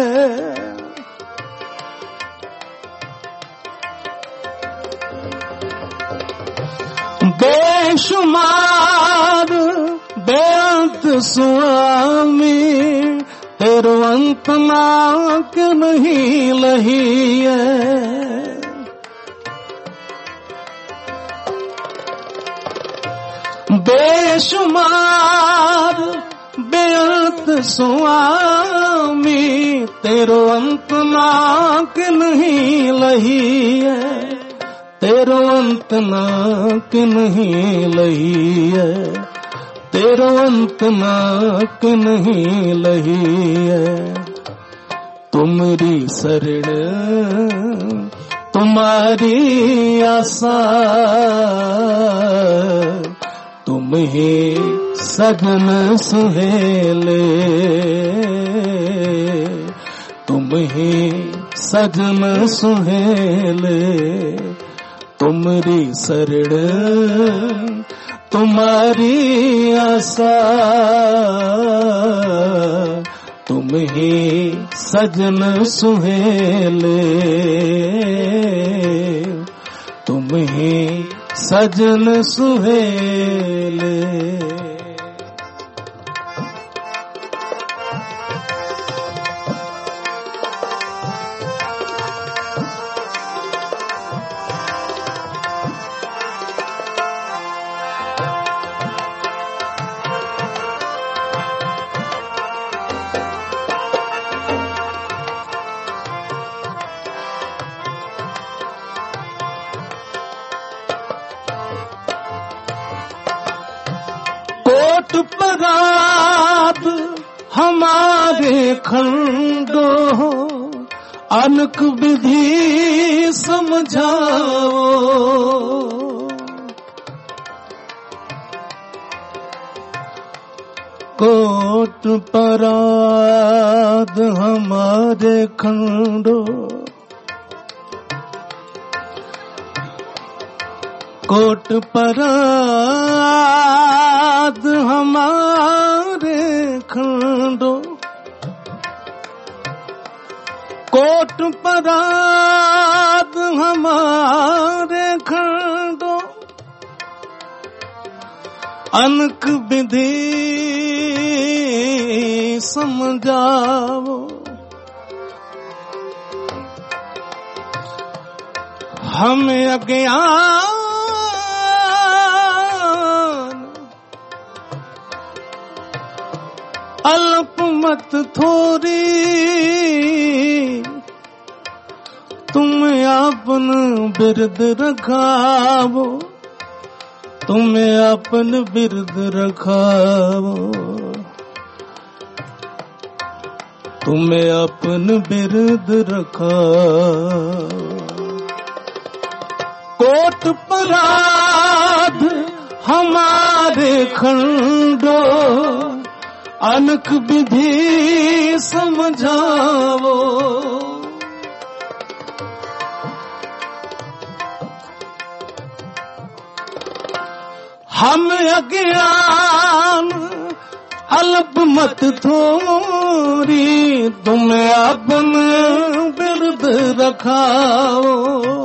बेशुमार बेअंत स्वामी तेरो अंत नाक नहीं लहिए। बेशुमार बेअंत स्वामी तेरो अंत नाक नहीं लहिए। तेरो अंत नाक नहीं लहिए। तेरो अंत नाक नहीं लहिए। तुमरी शरण तुम्हारी आशा तुम ही सजन सुहेले। तुम ही सजन सुहेले। तुमरी शरण तुम्हारी आशा तुम ही सजन सुहेले। तुम ही सजन सुहेले। कोट पराध हमारे खंडो अनक विधि समझाओ। कोट पराध हमारे खंडो कोट पराध हमारे खंडो कोट पराध हमारे खंडो अनक विधि समझाओ। हमें अज्ञान अल्प मत थोरी तुम अपन बिरद रखावो। तुम अपन बिरद रखावो। तुम अपन बिरद रखावो। कोट पराध हमारे खंडो अनक विधि समझाओ। हम अज्ञान अल्प मत थोरी तुम अपन बिरद रखाओ।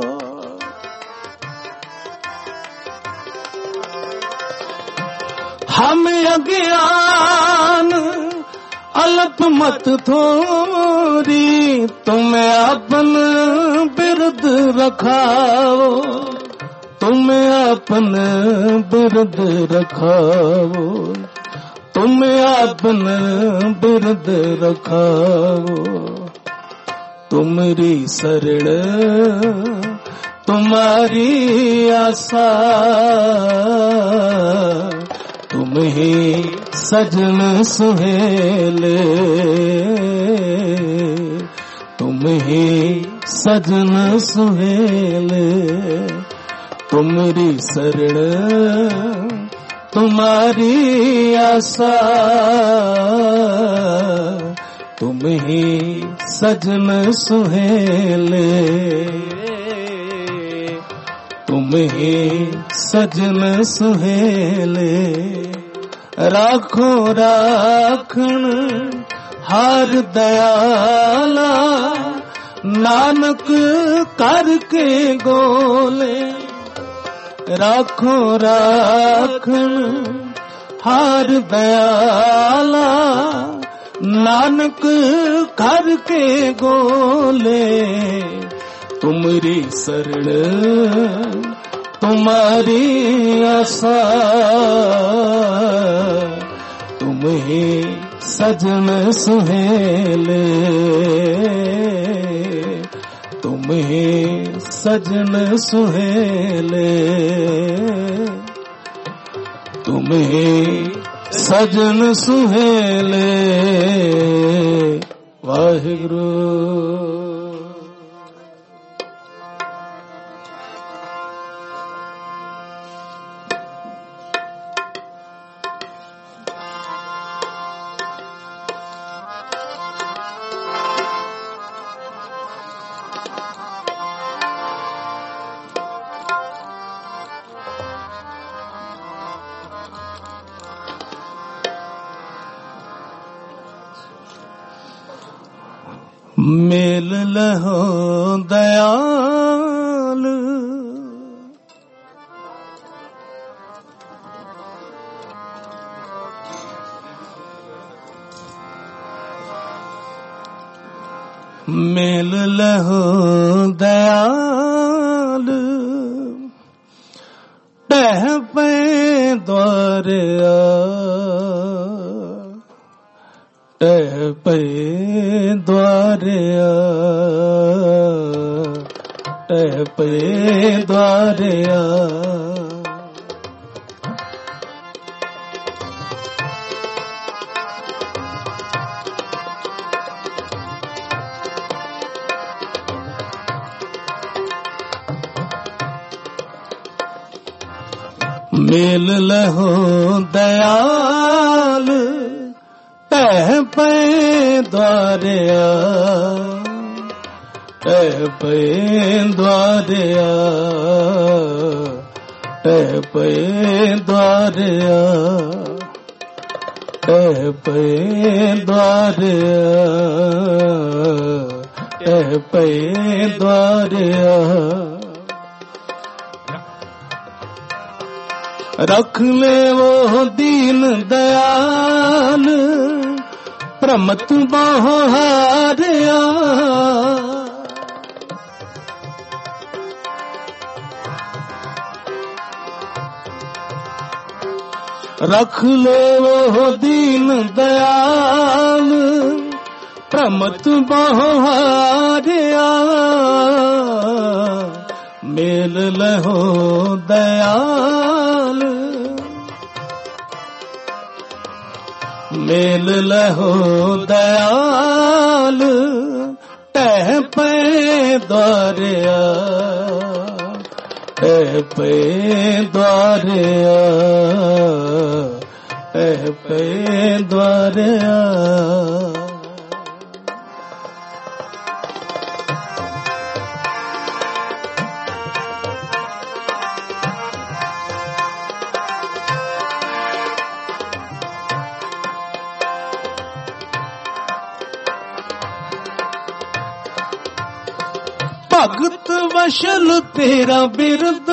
हम अज्ञान अल्प मत थोरी तुम अपन बिरद रखाओ। तुम अपन बिरद रखाओ। तुम अपन बिरद रखाओ। तुमरी शरण तुम्हारी आशा तुम ही सजन सुहेले। तुम ही सजन सुहेले। तुमरी शरण तुम्हारी आशा तुम ही सजन सुहेले। तुम ही सजन सुहेले। राखो राखण हार दयाला नानक करके गोले। राखो राखण हार दयाला नानक करके गोले। तुमरी शरण तुम्हारी आशा तुम ही सजन सुहेले। तुम ही सजन सुहेले। तुम ही सजन सुहेले। वाहिगुरु। मेल लहो दयाल मेल लहो दयाल टह पे द्वारे टह पे द्वारे टह पे द्वारे ਮੇਲ ਲਹੋ ਦਇਆਲ ਟਹਿ ਪਏ ਦਵਾਰਿਆ ਟਹਿ ਪਏ ਦਵਾਰਿਆ ਟਹਿ ਪਏ ਦਵਾਰਿਆ ਟਹਿ ਪਏ ਦਵਾਰਿਆ ਟਹਿ ਪਏ ਦਵਾਰਿਆ रख ले वो दीन दयाल प्रमत बाहो हारिया रख ले वो दीन दयाल प्रमत बाहो हारिया मेल लहो दयाल मेल लहो दयाल टह पे द्वारिया टह पे द्वारिया टह पे द्वारिया भगत वशल तेरा बिरद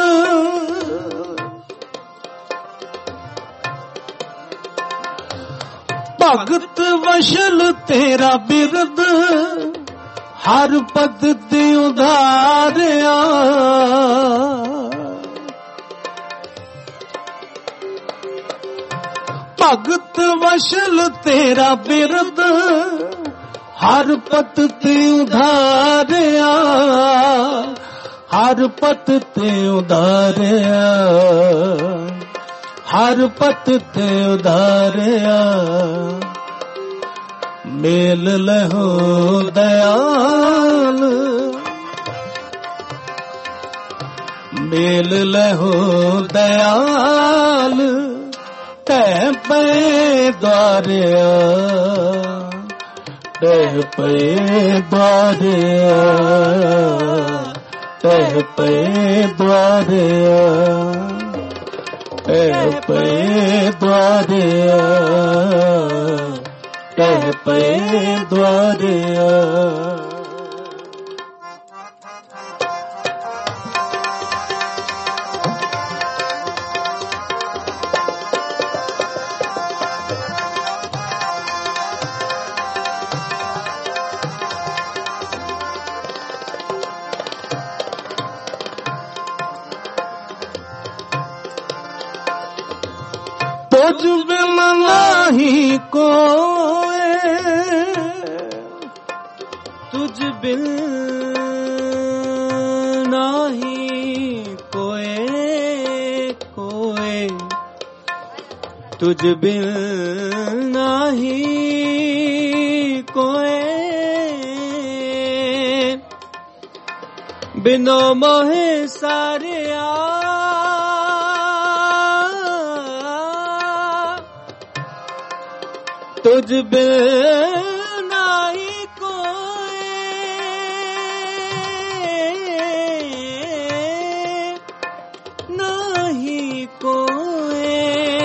भगत वशल तेरा बिरद हर पद ते उधारिया भगत वशल तेरा बिरद हर पत ते उधारिया हर पत ते उधारिया हर पत ते उधारिया मेल लहो दयाल मेल लहो दयाल टह पे द्वारिया टह पे द्वारिया टह पे द्वारिया टह पे द्वारिया टह पे द्वारिया तुझ बिन नाही कोई तुझ बिन नाही कोई कोई तुझ बिन नाही कोई बिनो मोहे सारिया तुझ बिन नाही कोई नाही कोई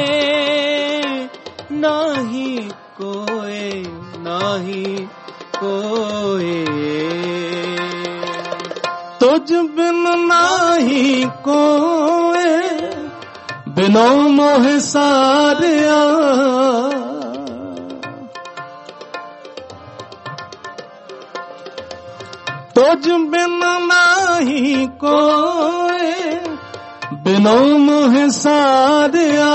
नाही कोई नाही कोई तुझ बिन नाही कोई बिनो मोह सारिया तुझ बिन नाही कोई बिनो मोह सारिया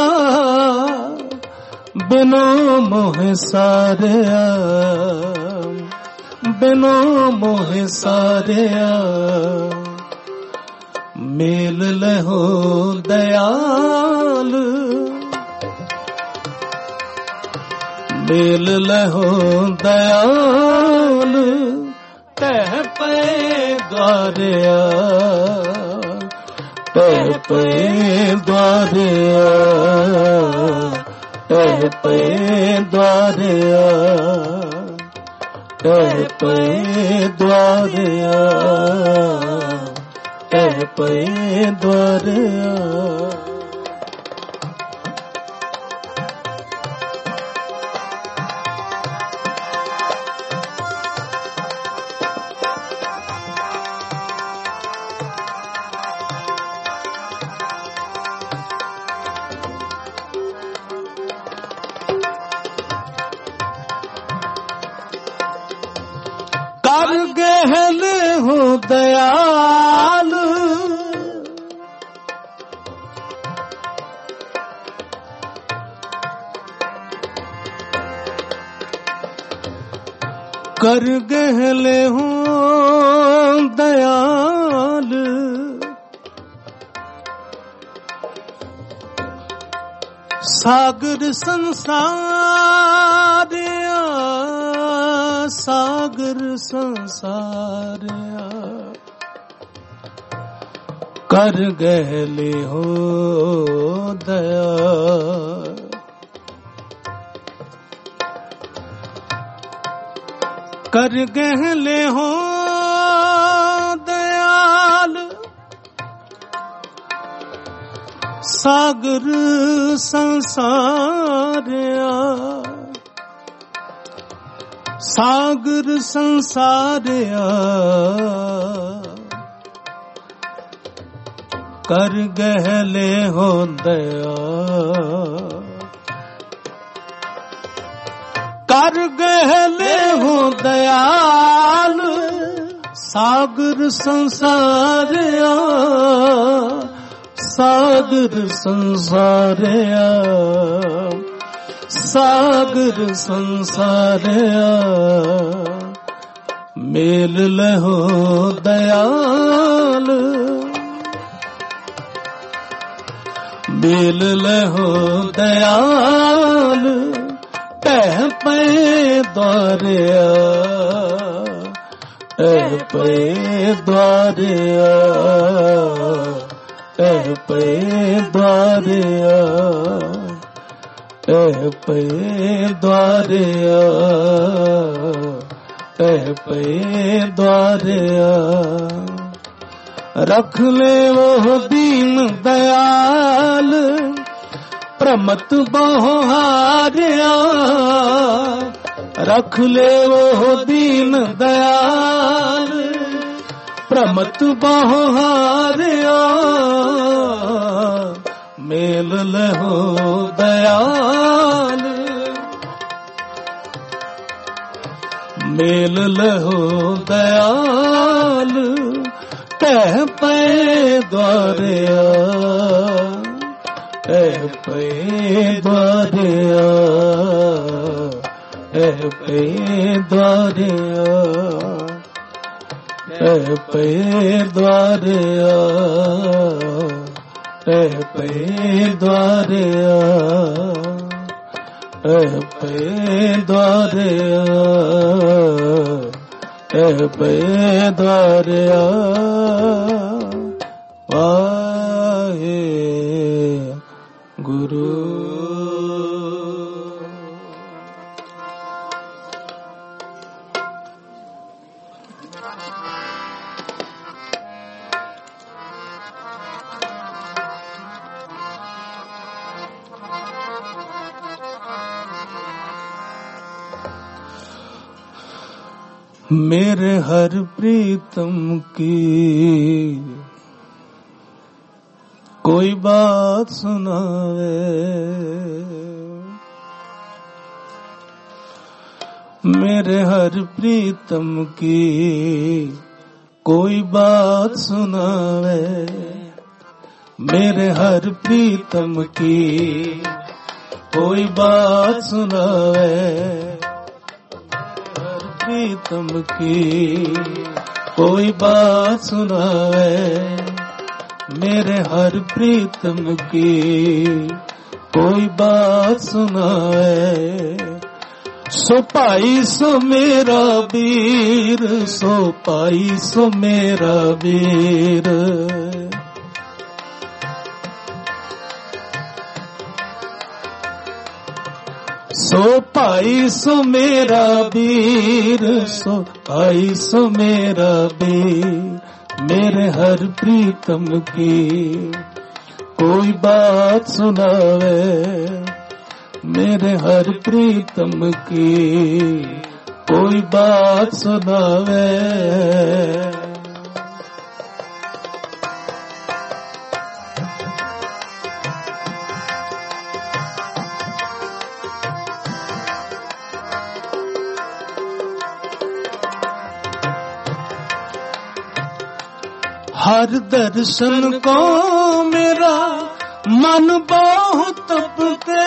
बिनो मोह सारिया बिनो मोह सारिया मेल लहो दयाल मेल लहो दयाल टह पे द्वारिया टह पे द्वारे टह पे द्वारे टह पे द्वारे टह पे द्वारे कर गहल हो दयाल कर गहले हो दयाल सागर संसारिया सागर संसारिया कर गहले हो दया कर गहले हो दयाल सागर संसारिया सागर संसारिया कर गहले हो दया कर गहले हो दयाल सागर संसारिया सागर संसारिया सागर संसारिया मेल लहो दयाल मेल लहो दयाल टह पे द्वारिया टह पे द्वारिया टह पे द्वारिया टह पे द्वारिया टह पे द्वारिया रख ले वो दीन दयाल प्रमत बहुहारिया रख ले वो दीन दयाल प्रमत बहुहारिया मेल लहो दयाल मेल लहो दयाल टह पे द्वारिया टह पे द्वारिया टह पे द्वारिया टह पे द्वारिया टह पे द्वारिया टह पे द्वारिया टह पे द्वारिया वाहे गुरु मेरे हर प्रीतम की कोई बात सुनावे मेरे हर प्रीतम की कोई बात सुनावे मेरे हर प्रीतम की कोई बात सुनावे प्रीतम की कोई बात सुनावे मेरे हर प्रीतम की कोई बात सुनावे सो पाई सो मेरा वीर सो पाई सो मेरा वीर सो भाई सो मेरा वीर, सो भाई सो मेरा वीर, मेरे हर प्रीतम की कोई बात सुनावे, मेरे हर प्रीतम की कोई बात सुनावे। हर दर्शन को मेरा मन बहुत तपते,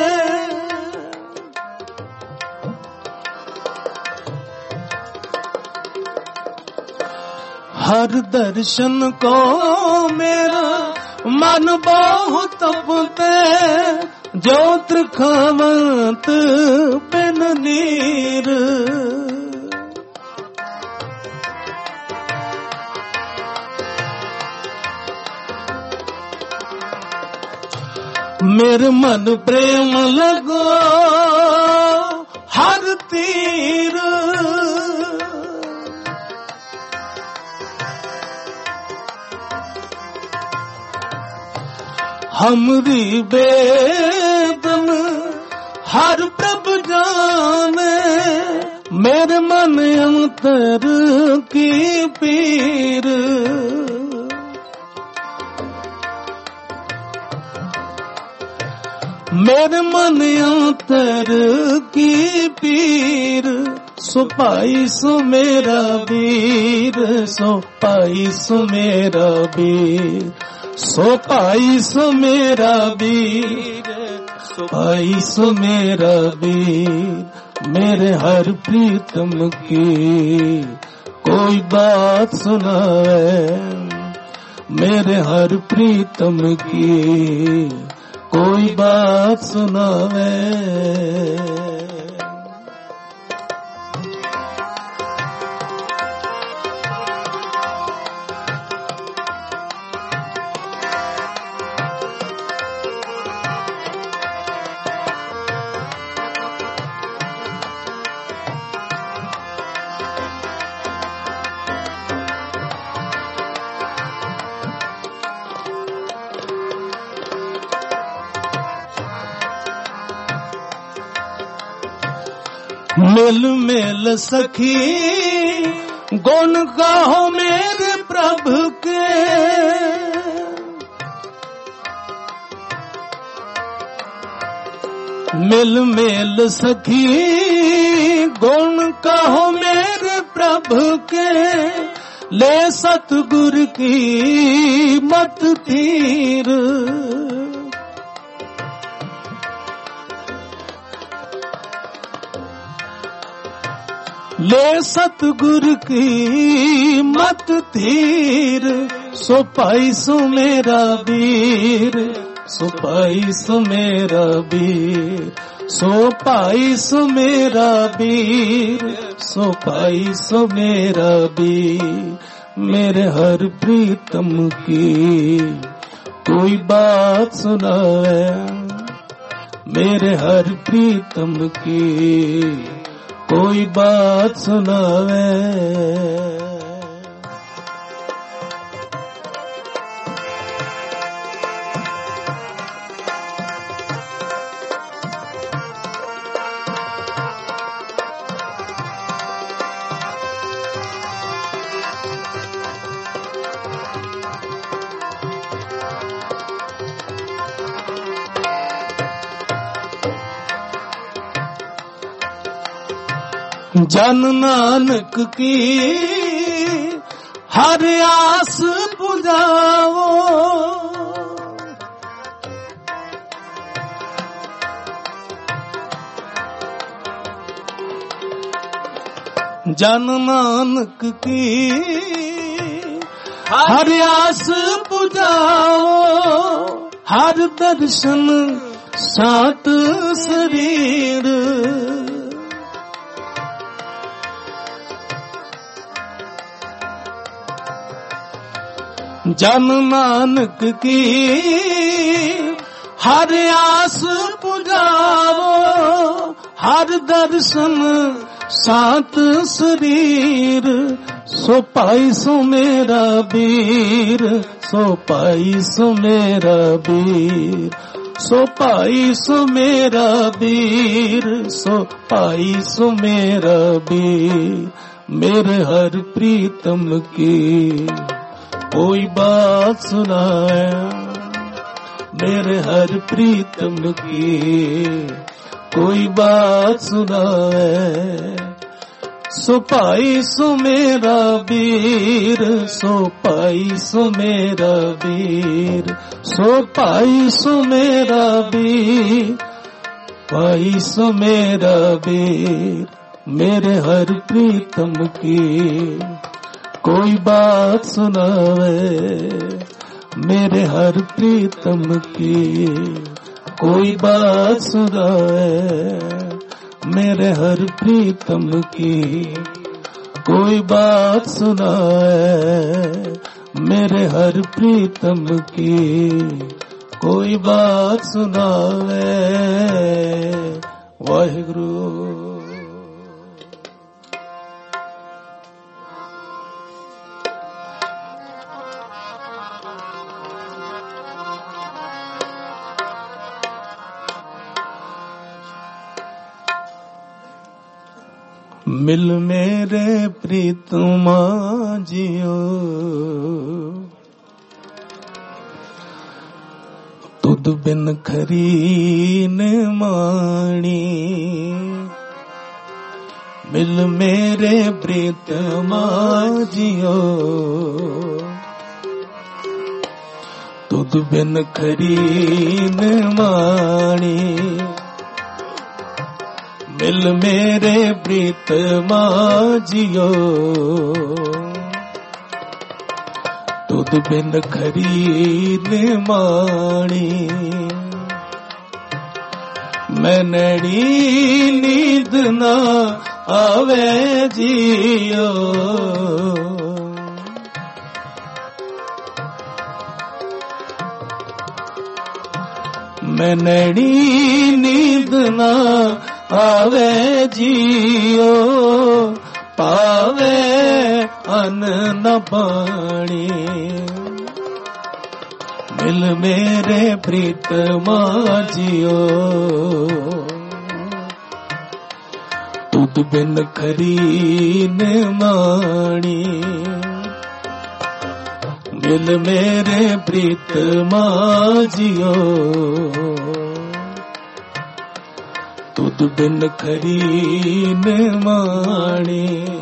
हर दर्शन को मेरा मन बहुत तपते, जो त्रिखवंत बिन नीर, मेरे मन प्रेम लगो हर तीर, हमरी वेदन हर प्रभु जाने, मेरे मन अंतर की पीर, मेरे मन अंतर की पीर, सो भाई सो मेरा वीर, सो भाई सो मेरा वीर, सो भाई सो मेरा वीर, भाई सो मेरा वीर, मेरे हर प्रीतम की कोई बात सुनाए, मेरे हर प्रीतम की कोई बात सुनावे। मिल मिल सखी गुण गाहो मेरे प्रभु के, मिल मिल सखी गुण गाहो मेरे प्रभु के, ले सतगुर की मत तीर, ले सतगुर की मत धीर, सो भाई सो मेरा वीर, सो भाई सो मेरा वीर, सो भाई सो मेरा वीर, सो भाई सो मेरा वीर, मेरे हर प्रीतम की कोई बात सुनाए, मेरे हर प्रीतम की कोई बात सुनावे। जन नानक की हर आस पुजाओ, जन नानक की हर आस पुजाओ, हर दर्शन सात शरीर, जन नानक की हर आस पुजाओ, हर दर्शन सात शरीर, सो पाई सो मेरा वीर, सो पाई सो मेरा वीर, सो पाई सो मेरा वीर, सो पाई सो मेरा वीर। मेरे हर प्रीतम की कोई बात सुनाए, मेरे हर प्रीतम की कोई बात सुनाए। सो पाई सो मेरा वीर, सो पाई सो मेरा वीर, सो पाई सो मेरा वीर, पाई सो मेरा वीर। मेरे हर प्रीतम की कोई बात सुनावे, मेरे हर प्रीतम की कोई बात सुनावे, मेरे हर प्रीतम की कोई बात सुनाए, मेरे हर प्रीतम की कोई बात सुनावे। वाहिगुरु। मिल मेरे प्रीतमा जियो, तुद बिन खरी न माणी। मिल मेरे प्रीतमा जियो, तुद बिन खरी न माणी। मिल मेरे प्रीतमा जियो, तुद बिन खरी न माणी। मैं नैनी नींद न आवे जियो, मैं नैनी नींद न आवे जियो, पावे अन्न न पानी। मिल मेरे प्रीतमा जियो, तुद बिन खरी न माणी। मिल मेरे प्रीतमा जियो, तुद बिन खरी न माणी।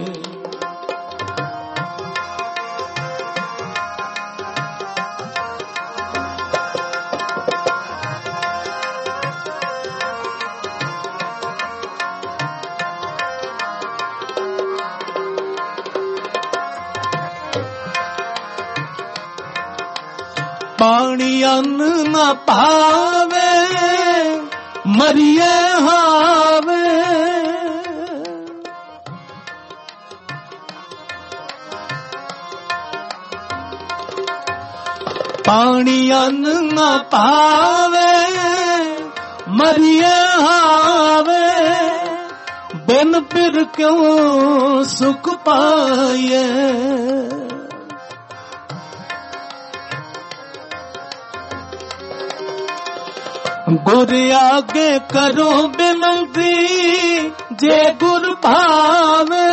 पानी अन्न न पावे, मरिए हावे। पानी अन्न न पावे, मरिए हावे। बिन फिर क्यों सुख पाए, गुर आगे करो बिनती, जे गुर भावे।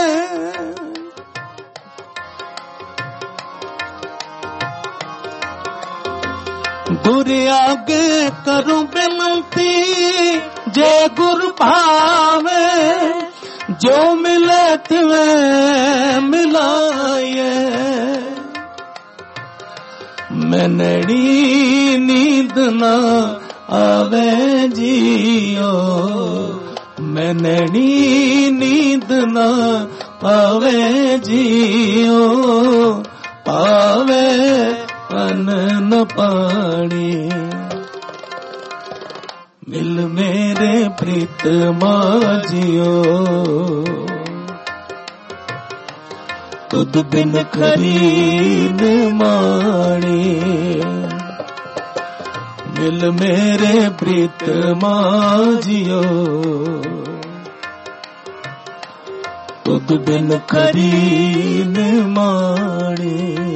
गुर आगे करो बिनती, जे गुर भावे। जो मिले तुम्हें मिलाए, मैं नैनी नींद न आवे जियो। मैं नैनी नींद न आवे जियो, पावे अन्न न पानी। मिल मेरे प्रीतमा जियो, तुद बिन खरी न माणी। मिल मेरे प्रीतमा जियो, तुद बिन खरी निमाणी।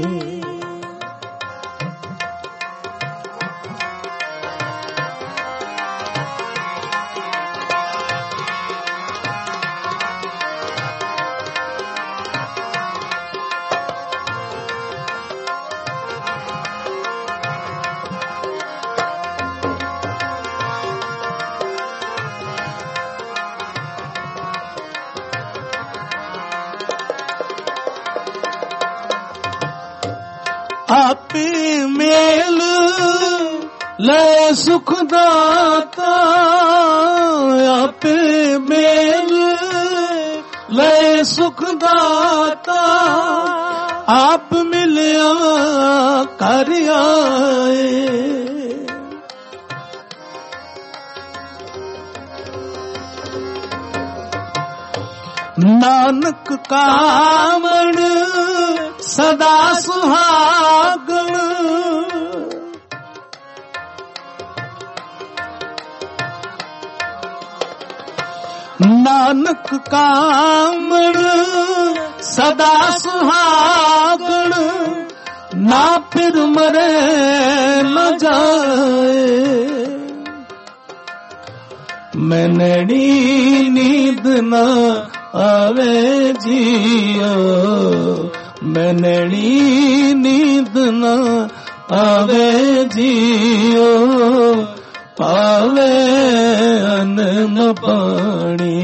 आपे मेल ले सुख दाता, आपे मेल ले सुख दाता, आप मिलिया कर आए। नानक कामण सदा सुहागण, नानक कामण सदा सुहागण, ना फिर मरे न जाए। मैं नैनी नींद न आवे जियो, मैं नैनी नींद न आवे जियो, पावे अन्न न पानी।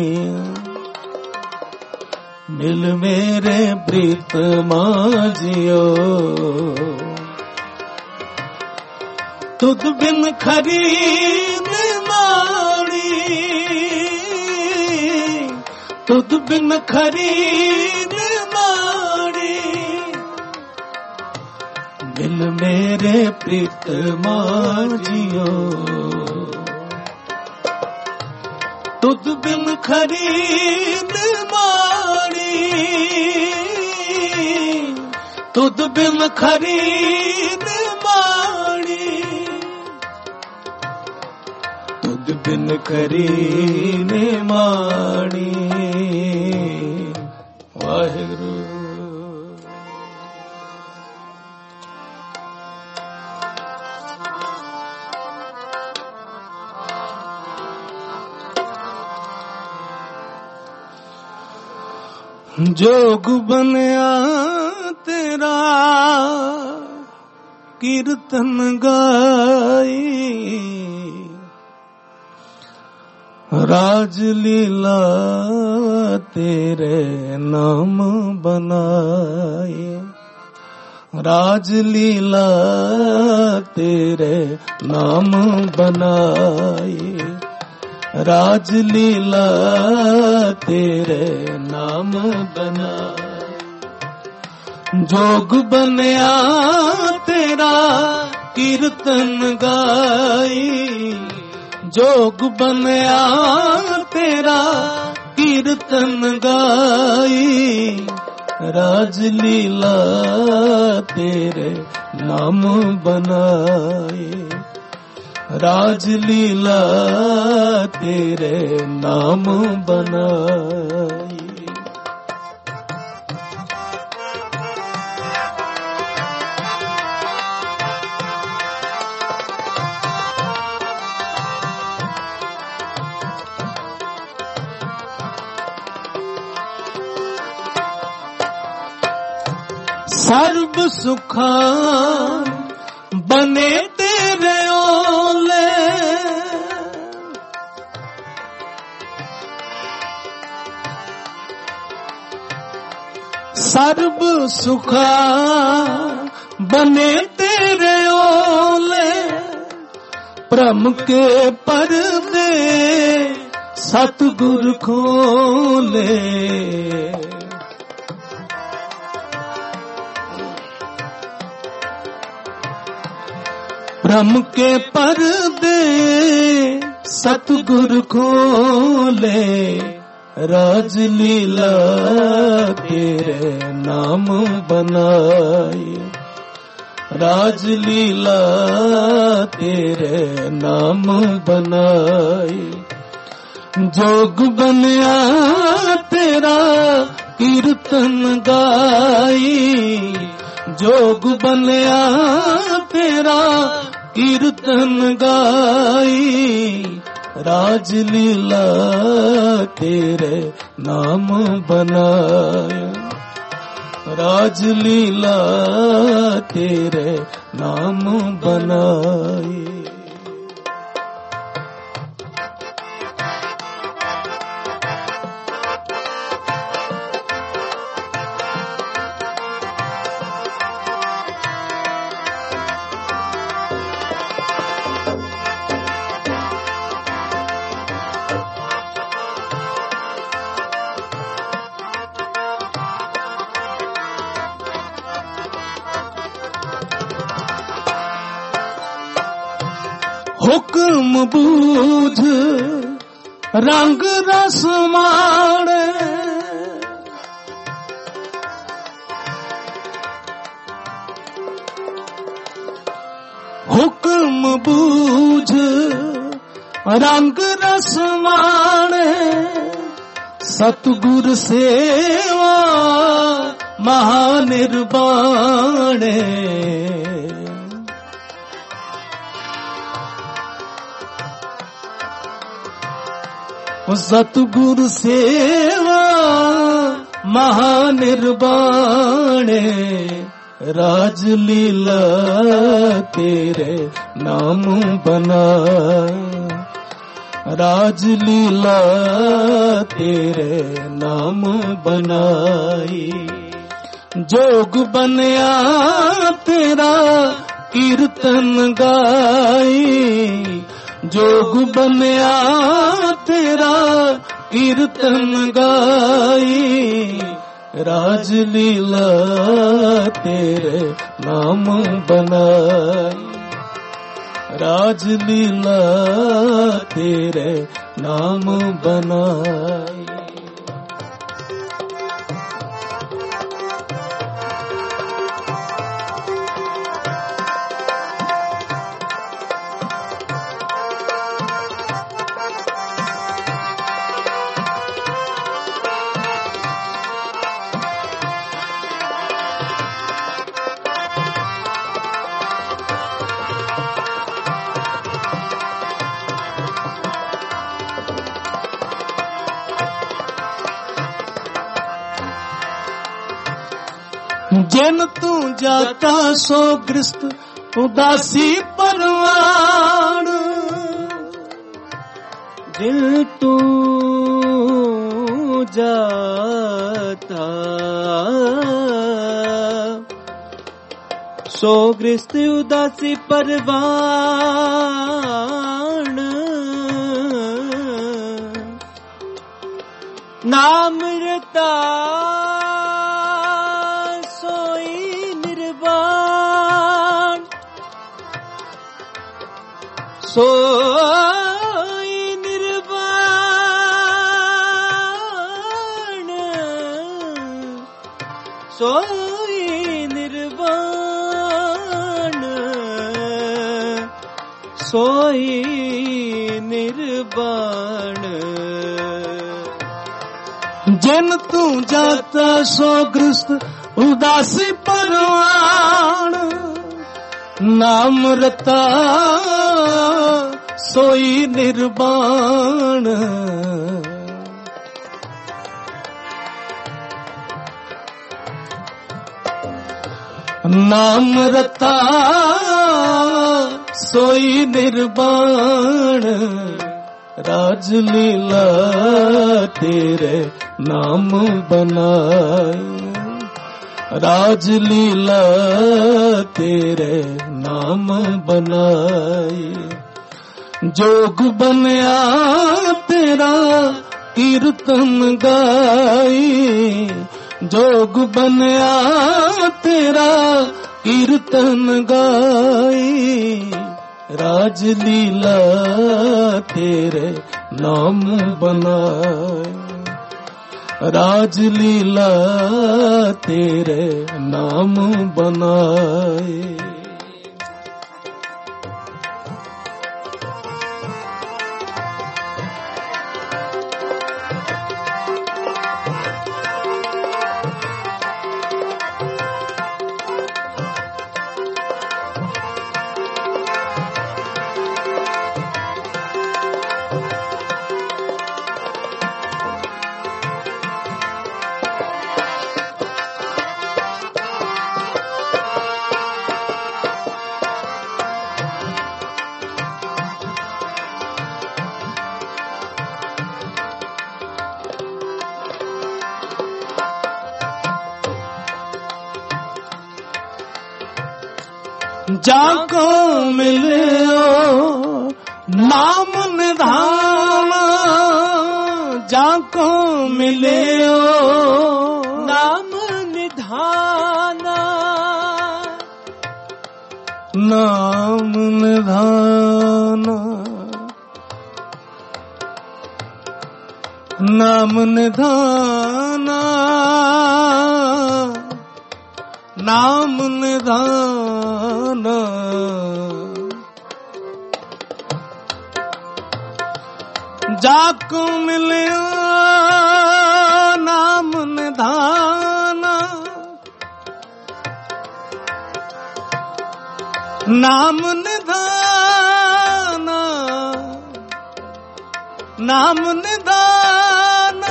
मिल मेरे प्रीत माजियो, तुद बिन खरी निमाणी, तुद बिन खरी निमाणी। मिल मेरे प्रीत माजियो, तुद बिन खरी निमाणी, तुद बिन खरी निमाणी, तुद बिन खरी निमाणी। वाहिगुरु। जोग बनया तेरा कीर्तन गाई, राजलीला तेरे नाम बनाए, राजलीला तेरे नाम बनाए, राजलीला तेरे नाम बनाए। जोग बनया तेरा कीर्तन गाई, जोग बनया तेरा कीर्तन गाई, राजलीला तेरे नाम बनाए, राजलीला तेरे नाम बनाए। सर्व सुखा बने तेरे ओले, सर्व सुखा बने तेरे ओले, भ्रम के पर्दे सतगुर खोले, भ्रम के पर्दे सतगुर खोले, राजलीला तेरे नाम बनाए, राजलीला तेरे नाम बनाए, जोग बनया तेरा कीर्तन गाई, जोग बनया तेरा कीर्तन गाई, राजलीला तेरे नाम बनाया, राजलीला तेरे नाम बनाई। हुक्म बूझ रंग रस माणे, हुक्म बूझ रंग रस माणे, सतगुर सेवा महानिर्वाणे, सतगुरु सेवा महानिर्वाणे, राजलीला तेरे नाम बनाए, राजलीला तेरे नाम बनाई, जोग बनया तेरा कीर्तन गाई, जोग बनया तेरा कीर्तन गाई, राजलीला तेरे नाम बनाई, राजलीला तेरे नाम बनाई। जिन तू जाता सो गृहस्थ उदासी परवान, दिल तू जाता सो गृहस्थ उदासी परवान, नाम रता सोई निर्वाण, सोई निर्वाण, सोई निर्वाण। जिन तू जाता सो गृहस्थ उदासी परवान, नाम रता सोई निर्वाण, नाम रता सोई निर्वाण, राजलीला तेरे नाम बनाए, राजलीला तेरे नाम बनाए, जोग बनया तेरा कीर्तन गाई, जोग बनया तेरा कीर्तन गाई, राजलीला तेरे नाम बनाए, राजलीला तेरे नाम बनाए। जाको मिलियो नाम निधान, जाको मिलियो नाम निधान, नाम निधान, नाम निधान, नाम निधान, जाको मिलियो नाम निधान, नाम निधान, नाम निधान,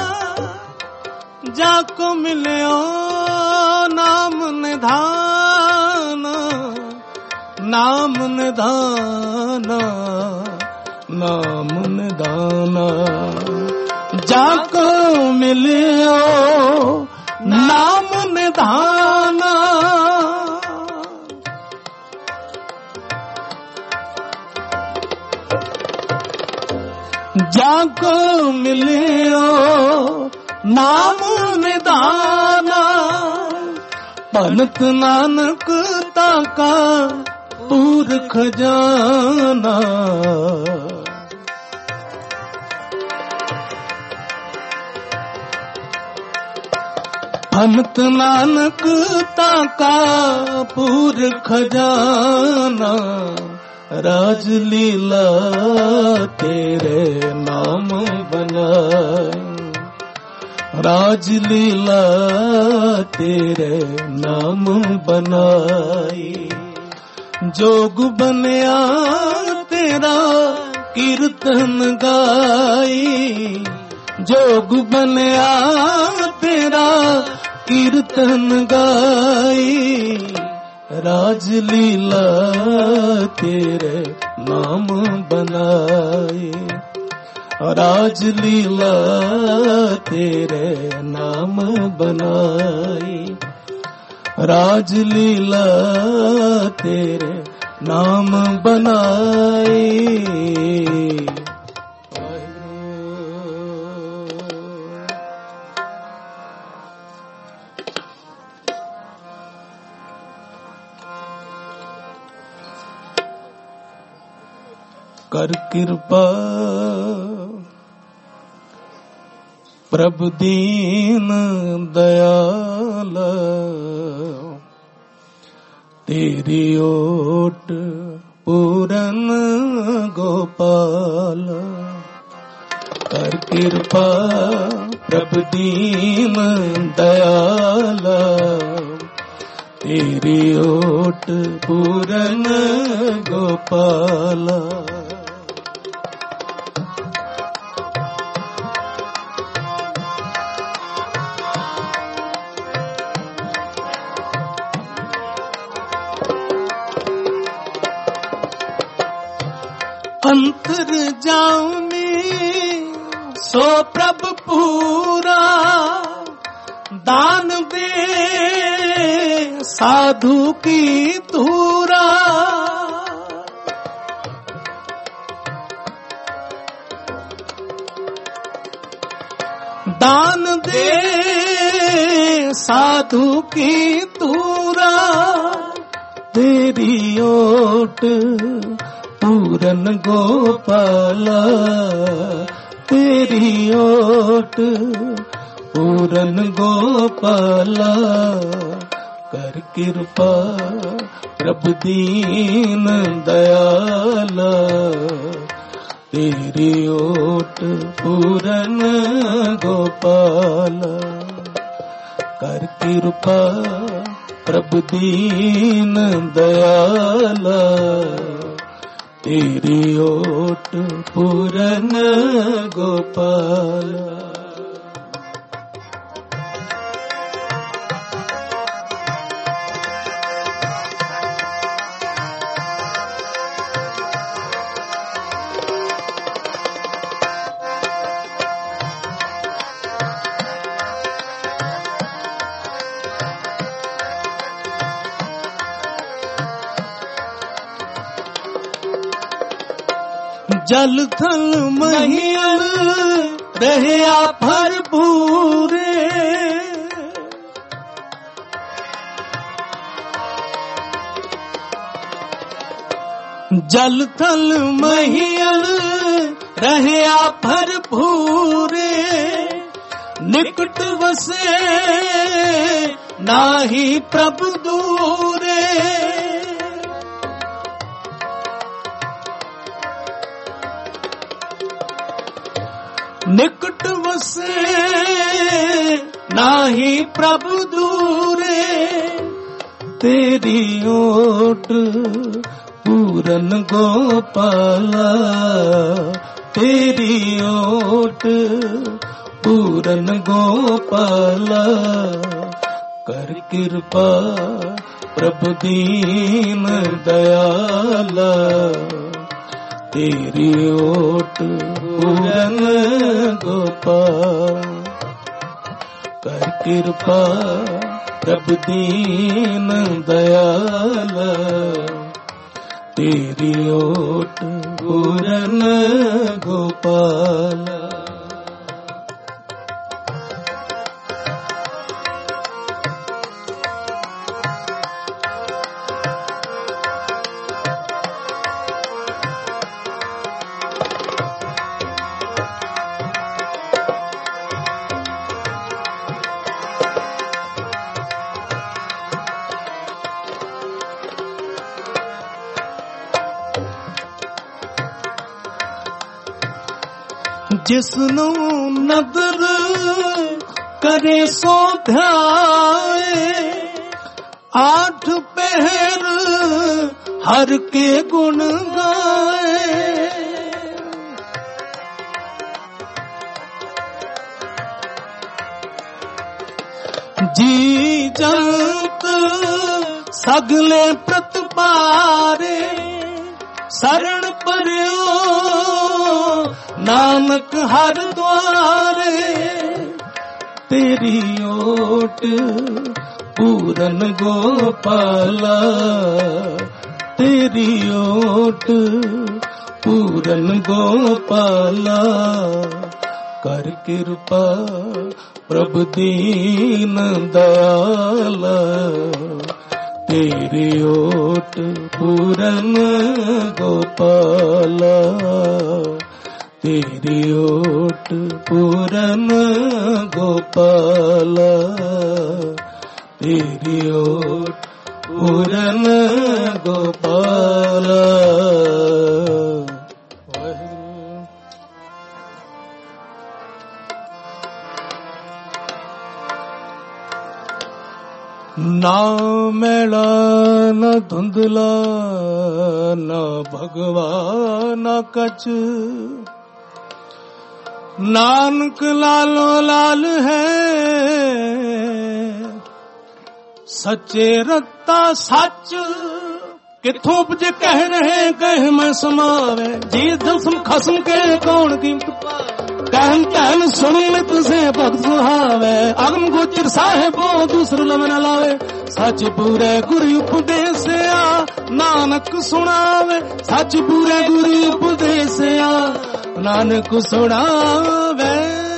जाको मिलियो नाम निधान, नाम निधान, नाम निधान, जाको मिलियो नाम निधान, जाको मिलियो नाम निधान, भनत नानक ताका पूर खजाना, भनत नानक ताका पूर खजाना, राजलीला तेरे नाम बनाए, राजलीला तेरे नाम बनाई, जोग बनया तेरा कीर्तन गाई, जोग बनया तेरा कीर्तन गाई, राजलीला तेरे नाम बनाई, राजलीला तेरे नाम बनाई, राजलीला तेरे नाम बनाई। कर कृपा प्रभु दीन दयाल, तेरी ओट पूरन गोपाल, कर कृपा प्रभु दीन दयाल, तेरी ओट पूरन गोपाल, अंतर जाऊनी सो प्रभु पूरा, दान दे साधु की धूरा, दान दे साधु की धूरा, तेरी ओट पूरन गोपाला, तेरी ओट पूरन गोपाला, कर कृपा प्रभु दीन दयाला, तेरी ओट पूरन गोपाला, कर कृपा प्रभु दीन दयाला, तेरी ओट पूरन गोपाला। ਜਲ ਥਲ ਮਹੀਲ ਰਹਿਆ ਭਰਪੂਰੇ, ਜਲ ਥਲ ਮਹੀਲ ਰਹਿਆ ਭਰਪੂਰੇ, ਨਿਕਟ ਵਸੇ ਨਾਹੀ ਪ੍ਰਭ ਦੂਰੇ। ਨਿਕਟ ਵਸੇ ਨਾਹੀ ਪ੍ਰਭ ਦੂਰੇ, ਤੇਰੀ ਓਟ ਪੂਰਨ ਗੋਪਾਲਾ, ਤੇਰੀ ਓਟ ਪੂਰਨ ਗੋਪਾਲਾ। ਕਰ ਕਿਰਪਾ ਪ੍ਰਭ ਦੀਨ ਦਇਆਲਾ, ਤੇਰੀ ਓਟ ਪੂਰਨ ਗੋਪਾਲ। ਕਰ ਕਿਰਪਾ ਪ੍ਰਭ ਦੀਨ ਦਇਆਲਾ, ਤੇਰੀ ਓਟ ਪੂਰਨ ਗੋਪਾਲ। ਜਿਸਨੂੰ ਨਦਰ ਕਰੇ ਸੋ ਧਿਆਏ, ਆਠ ਪਹਿਰ ਹਰ ਕੇ ਗੁਣ ਗਾਏ। ਜੀ ਜੰਤ ਸਗਲੇ ਪ੍ਰਤਪਾਰੇ, ਸਰਣ ਪਰਿਓ ਨਾਨਕ ਹਰ ਦੁਆਰੇ। ਤੇਰੀ ਓਟ ਪੂਰਨ ਗੋਪਾਲਾ, ਤੇਰੀ ਓਟ ਪੂਰਨ ਗੋਪਾਲਾ। ਕਰ ਕਿਰਪਾ ਪ੍ਰਭ ਦੀਨ ਦਇਆਲਾ, ਤੇਰੀ ਓਟ ਪੂਰਨ ਗੋਪਾਲਾ, ਤੇਰੀ ਓਟ ਪੂਰਨ ਗੋਪਾਲਾ, ਤੇਰੀ ਓਟ ਪੂਰਨ ਗੋਪਾਲਾ। ਨਾ ਮੈਲਾ ਨਾ ਧੁੰਦਲਾ, ਨਾ ਭਗਵਾ ਨਾ ਕਛ, ਨਾਨਕ ਲਾਲੋ ਲਾਲ ਹੈ। ਸੱਚੇ ਰਤਾ ਸੱਚ ਕਿਥੋਂ ਉਪਜੇ, ਕਹਿ ਰਹੇ ਕਹਿ ਮੈਂ ਸਮਾਵੇ। ਜੀ ਦਸਮ ਖਸਮ ਕੇ ਕੌਣ ਕੀਮਤ ਪਾਵੇ, ਕਹਿਨ ਕਹਿਨ ਸੁਣ ਤੁਸੇ ਭਗਤ ਸੁਹਾਵੇ। ਅਗਮ ਗੋਚਰ ਸਾਹਿਬੋ ਦੂਸਰ ਲਵ ਨ ਲਾਵੇ, ਸੱਚ ਪੂਰੇ ਗੁਰੂ ਉਪਦੇਸਿਆ ਨਾਨਕ ਸੁਣਾਵੇ। ਸੱਚ ਪੂਰੇ ਗੁਰੂ ਉਪਦੇਸਿਆ ਨਾਨਕ ਸੁਣਾਵੇ।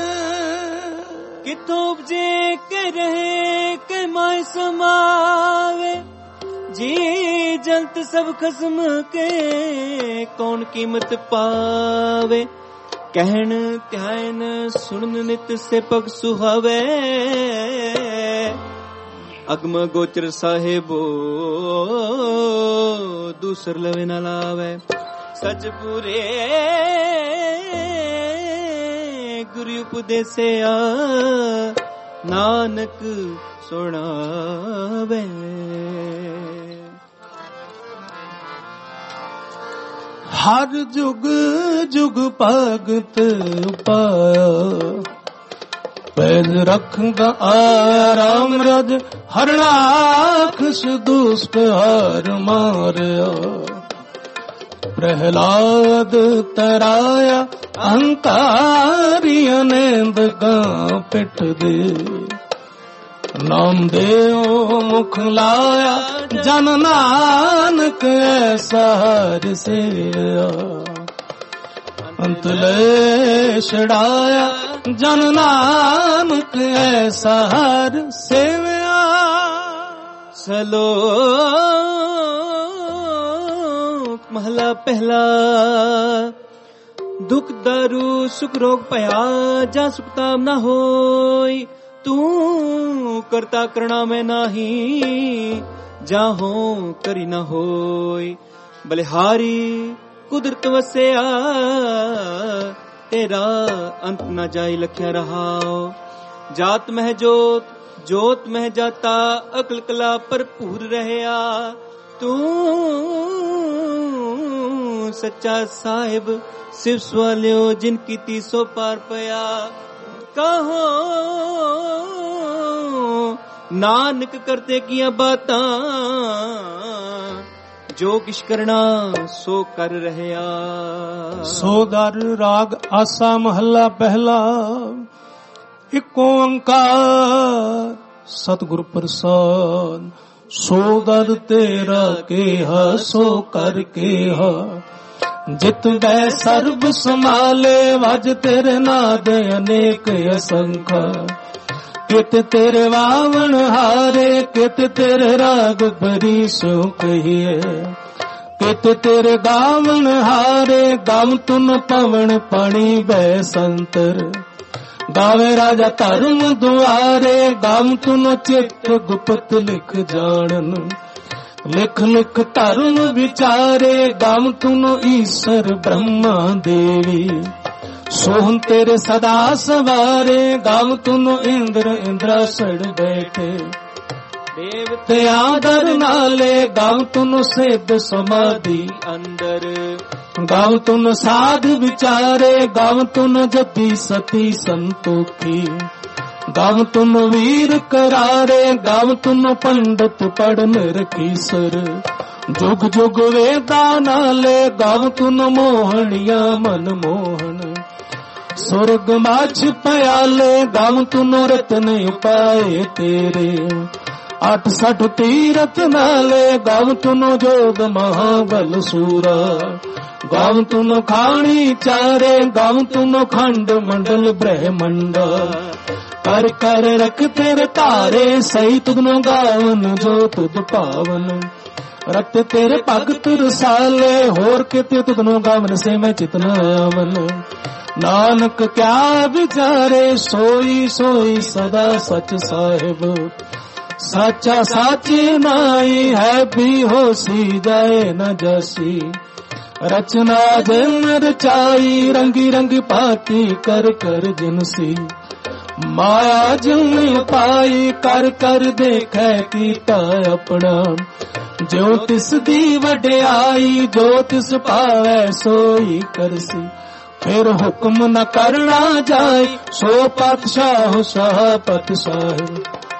ਕਿਥੋਂ ਉਪਜੇ ਕੇ ਰਹੇ ਕੇ ਮੈਂ ਸਮਾਵੇ, ਜੀ ਜੰਤ ਸਭ ਖਸਮ ਕੇ ਕੌਣ ਕੀਮਤ ਪਾਵੇ। ਕਹਿਣ ਧਿਆਨ ਸੁਣਨ ਨਿਤ ਸੇ ਪਗ ਸੁਹਾਵੇ। ਅਗਮ ਗੋਚਰ ਸਾਹਿਬੋ ਦੂਸਰ ਲਵੇ ਨਾ ਲਾਵੇ। ਸਚ ਪੂਰੇ ਗੁਰੂ ਉਪਦੇਸਿਆ ਨਾਨਕ ਸੁਣਾਵੇ। ਹਰ ਜੁਗ ਜੁਗ ਭਗਤ ਪਾਇਆ, ਪੈਜ ਰੱਖਦਾ ਆਰਾਮ ਰਜ। ਹਰਨਾਖਸ਼ ਦੁਸ਼ਟ ਹਾਰ ਮਾਰਿਆ, ਪ੍ਰਹਿਲਾਦ ਤਰਾਇਆ। ਅਹੰਕਾਰੀ ਅਨੇਂਦ ਕਾਂ ਪਿੱਠ ਦੇ, ਨਾਮ ਦੇਉ ਮੁਖ ਲਾਇਆ। ਜਨ ਨਾਨਕ ਐਸਾ ਹਰਿ ਸੇਆ, ਅੰਤ ਲੈ ਛੜਾਇਆ ਜਨ ਨਾਨਕ ਐਸਾ ਹਰ ਸੇਵਿਆ। ਸਲੋਕ ਮਹਲਾ ਪਹਿਲਾ। ਦੁਖ ਦਾਰੂ ਸੁਖ ਰੋਗ ਭਇਆ ਜਾ ਸੁਖ ਤਾਮ ਨਾ ਹੋਈ। ਤੂੰ ਕਰਤਾ ਕਰਣਾ ਮੈਂ ਨਾਹੀ ਜਾਹੋ ਕਰੀ ਨਾ ਹੋਈ। ਬਲਿਹਾਰੀ ਕੁਦਰਤ ਵਸਿਆ ਤੇਰਾ ਅੰਤ ਨਾ ਜਾਈ ਲਖਿਆ ਰਹਾਓ। ਜਾਤ ਮਹਿ ਜੋਤ ਜੋਤ ਮਹਿ ਜਾਤਾ ਅਕਲ ਕਲਾ ਭਰਪੂਰ ਰਹਿਆ। ਤੂੰ ਸੱਚਾ ਸਾਹਿਬ ਸਿਵ ਸਵਾਲਿਓ ਜਿਨ ਕੀਤੀ ਸੋ ਪਾਰ ਪਿਆ। ਕਹੋ ਨਾਨਕ ਕਰਤੇ ਕੀਆਂ ਬਾਤਾਂ ਜੋ ਕਿਛ ਕਰਨਾ ਸੋ ਕਰ ਰਹਿਆ। ਸੋ ਦਰ ਰਾਗ ਆਸਾ ਮਹੱਲਾ ਪਹਿਲਾ। ਇਕ ਓੰਕਾਰ ਸਤਿਗੁਰ ਪ੍ਰਸਾਦ। ਸੋ ਦਰ ਤੇਰਾ ਕੇਹਾ ਸੋ ਕਰ ਕੇਹਾ। ਜਿਤ ਬੈ ਸਰਬ ਸੰਭਾਲੇ ਵਜ ਤੇਰੇ ਨਾਦ ਅਨੇਕ ਅਸੰਖਾ। ਕਿਤ ਤੇਰੇ ਵਾਵਣ ਹਾਰੇ ਕਿਤ ਤੇਰੇ ਰਾਗ ਬਰੀ ਸੋ ਕਹੀਏ। ਕਿਤ ਤੇਰੇ ਗਾਵਣ ਹਾਰੇ ਗਮ ਤੁਨ ਪਵਨ ਪਾਣੀ ਬੈ ਸੰਤਰ। ਗਾਵੇ ਰਾਜਾ ਧਰਮ ਦੁਆਰੇ ਗਮ ਤੁਨ ਚਿਤ ਗੁਪਤ ਲਿਖ ਜਾਣਨ। ਲਿਖ ਲਿਖ ਧਰਮ ਵਿਚਾਰੇ ਗਮ ਤੁਨ ਈਸ਼ਰ ਬ੍ਰਹਮਾ ਦੇਵੀ। ਸੋਹਣ ਤੇਰੇ ਸਦਾ ਸਵਾਰੇ ਗਮ ਤੁਨ ਇੰਦਰ ਇੰਦਰਾਸਣ ਬੈਠੇ। ਦੇਵਤੇ ਆਦਰ ਨਾਲੇ ਗਮ ਤੁਨ ਸਿੱਧ ਸਮਾਧੀ ਅੰਦਰ। ਗਮ ਤੁਨ ਸਾਧ ਵਿਚਾਰੇ ਗਮ ਤੁਨ ਜਤੀ ਸਤੀ ਸੰਤੋਖੀ। ਗਮ ਤੁਨ ਵੀਰ ਕਰਾਰੇ ਗਮ ਤੁਨ ਪੰਡਤ ਪੜਨ ਰਖੀਸਰ। ਜੁਗ ਜੁਗ ਵੇਦਾਂ ਨਾਲੇ ਗਮ ਤੁਨ ਮੋਹਣੀਆਂ ਮਨ ਮੋਹਨ। ਸੁਰਗ ਮਾਛ ਪਿਆਲੇ ਗਮ ਤੁਨ ਰਤਨ ਉਪਾਏ ਤੇਰੇ। ਅੱਠ ਸਠ ਤੀਰਥ ਨਾਲੇ ਗਮ ਤੁਨ ਜੋਗ ਮਹਾਬਲ ਸੂਰਾ। ਗਮ ਤੁਨ ਖਾਣੀ ਚਾਰੇ ਗਮ ਤੁਨ ਖੰਡ ਮੰਡਲ ਬ੍ਰਹਮੰਡਾ। ਕਰ ਕਰ ਰਖ ਤੇਰੇ ਧਾਰੇ ਸਹੀ ਤੁਧਨੋ ਗਾਵਨ ਜੋ ਤੁਧ ਭਾਵਨ। ਰਤ ਤੇਰੇ ਭਗਤ ਰਸਾਲੇ ਹੋਰ ਕਿਤੇ ਤੁਧਨੋ ਗਾਵਨ ਸੇ ਮੈਂ ਚਿਤਨ ਆਵਨ। ਨਾਨਕ ਕਿਆ ਵਿਚਾਰੇ ਸੋਈ ਸੋਈ ਸਦਾ ਸਚ ਸਾਹਿਬ। ਸਾਚਾ ਸਾਚੀ ਨਾਈ ਹੈ ਵੀ ਹੋਸੀ ਜਾਏ ਨ ਜਾਸੀ। ਰਚਨਾ ਜਿਨ ਰਚਾਈ ਰੰਗੀ ਰੰਗ ਪਾਤੀ ਕਰ ਕਰ ਜਿਨਸੀ। ਮਾਇਆ ਜਿਨ ਪਾਈ ਕਰ ਕਰ ਦੇਖੈ ਕੀਤਾ ਆਪਣਾ। ਜੋ ਤਿਸ ਦੀ ਵਡਿਆਈ ਜੋ ਤਿਸ ਪਾਵੈ ਸੋਈ ਕਰਸੀ। ਫਿਰ ਹੁਕਮ ਨ ਕਰਨਾ ਜਾਏ ਸੋ ਪਾਤਸ਼ਾਹ ਸਹਾਪਤ ਸਾਹਿਬ।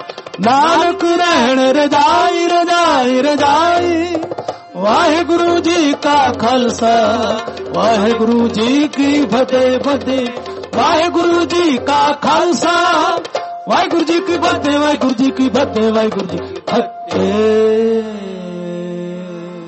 ਨਾਨਕ ਰਹਿਣ ਰਜਾਈ ਰਜਾਈ ਰਜਾਈ। ਵਾਹਿਗੁਰੂ ਜੀ ਕਾ ਖਾਲਸਾ ਵਾਹਿਗੁਰੂ ਜੀ ਕੀ ਫਤਿਹ ਫਤਿਹ। ਵਾਹਿਗੁਰੂ ਜੀ ਕਾ ਖਾਲਸਾ ਵਾਹਿਗੁਰੂ ਜੀ ਕੀ ਫਤਿਹ ਵਾਹਿਗੁਰੂ ਜੀ ਕੀ ਫਤਿਹ ਵਾਹਿਗੁਰੂ ਜੀ ਕੀ ਫਤਿਹ।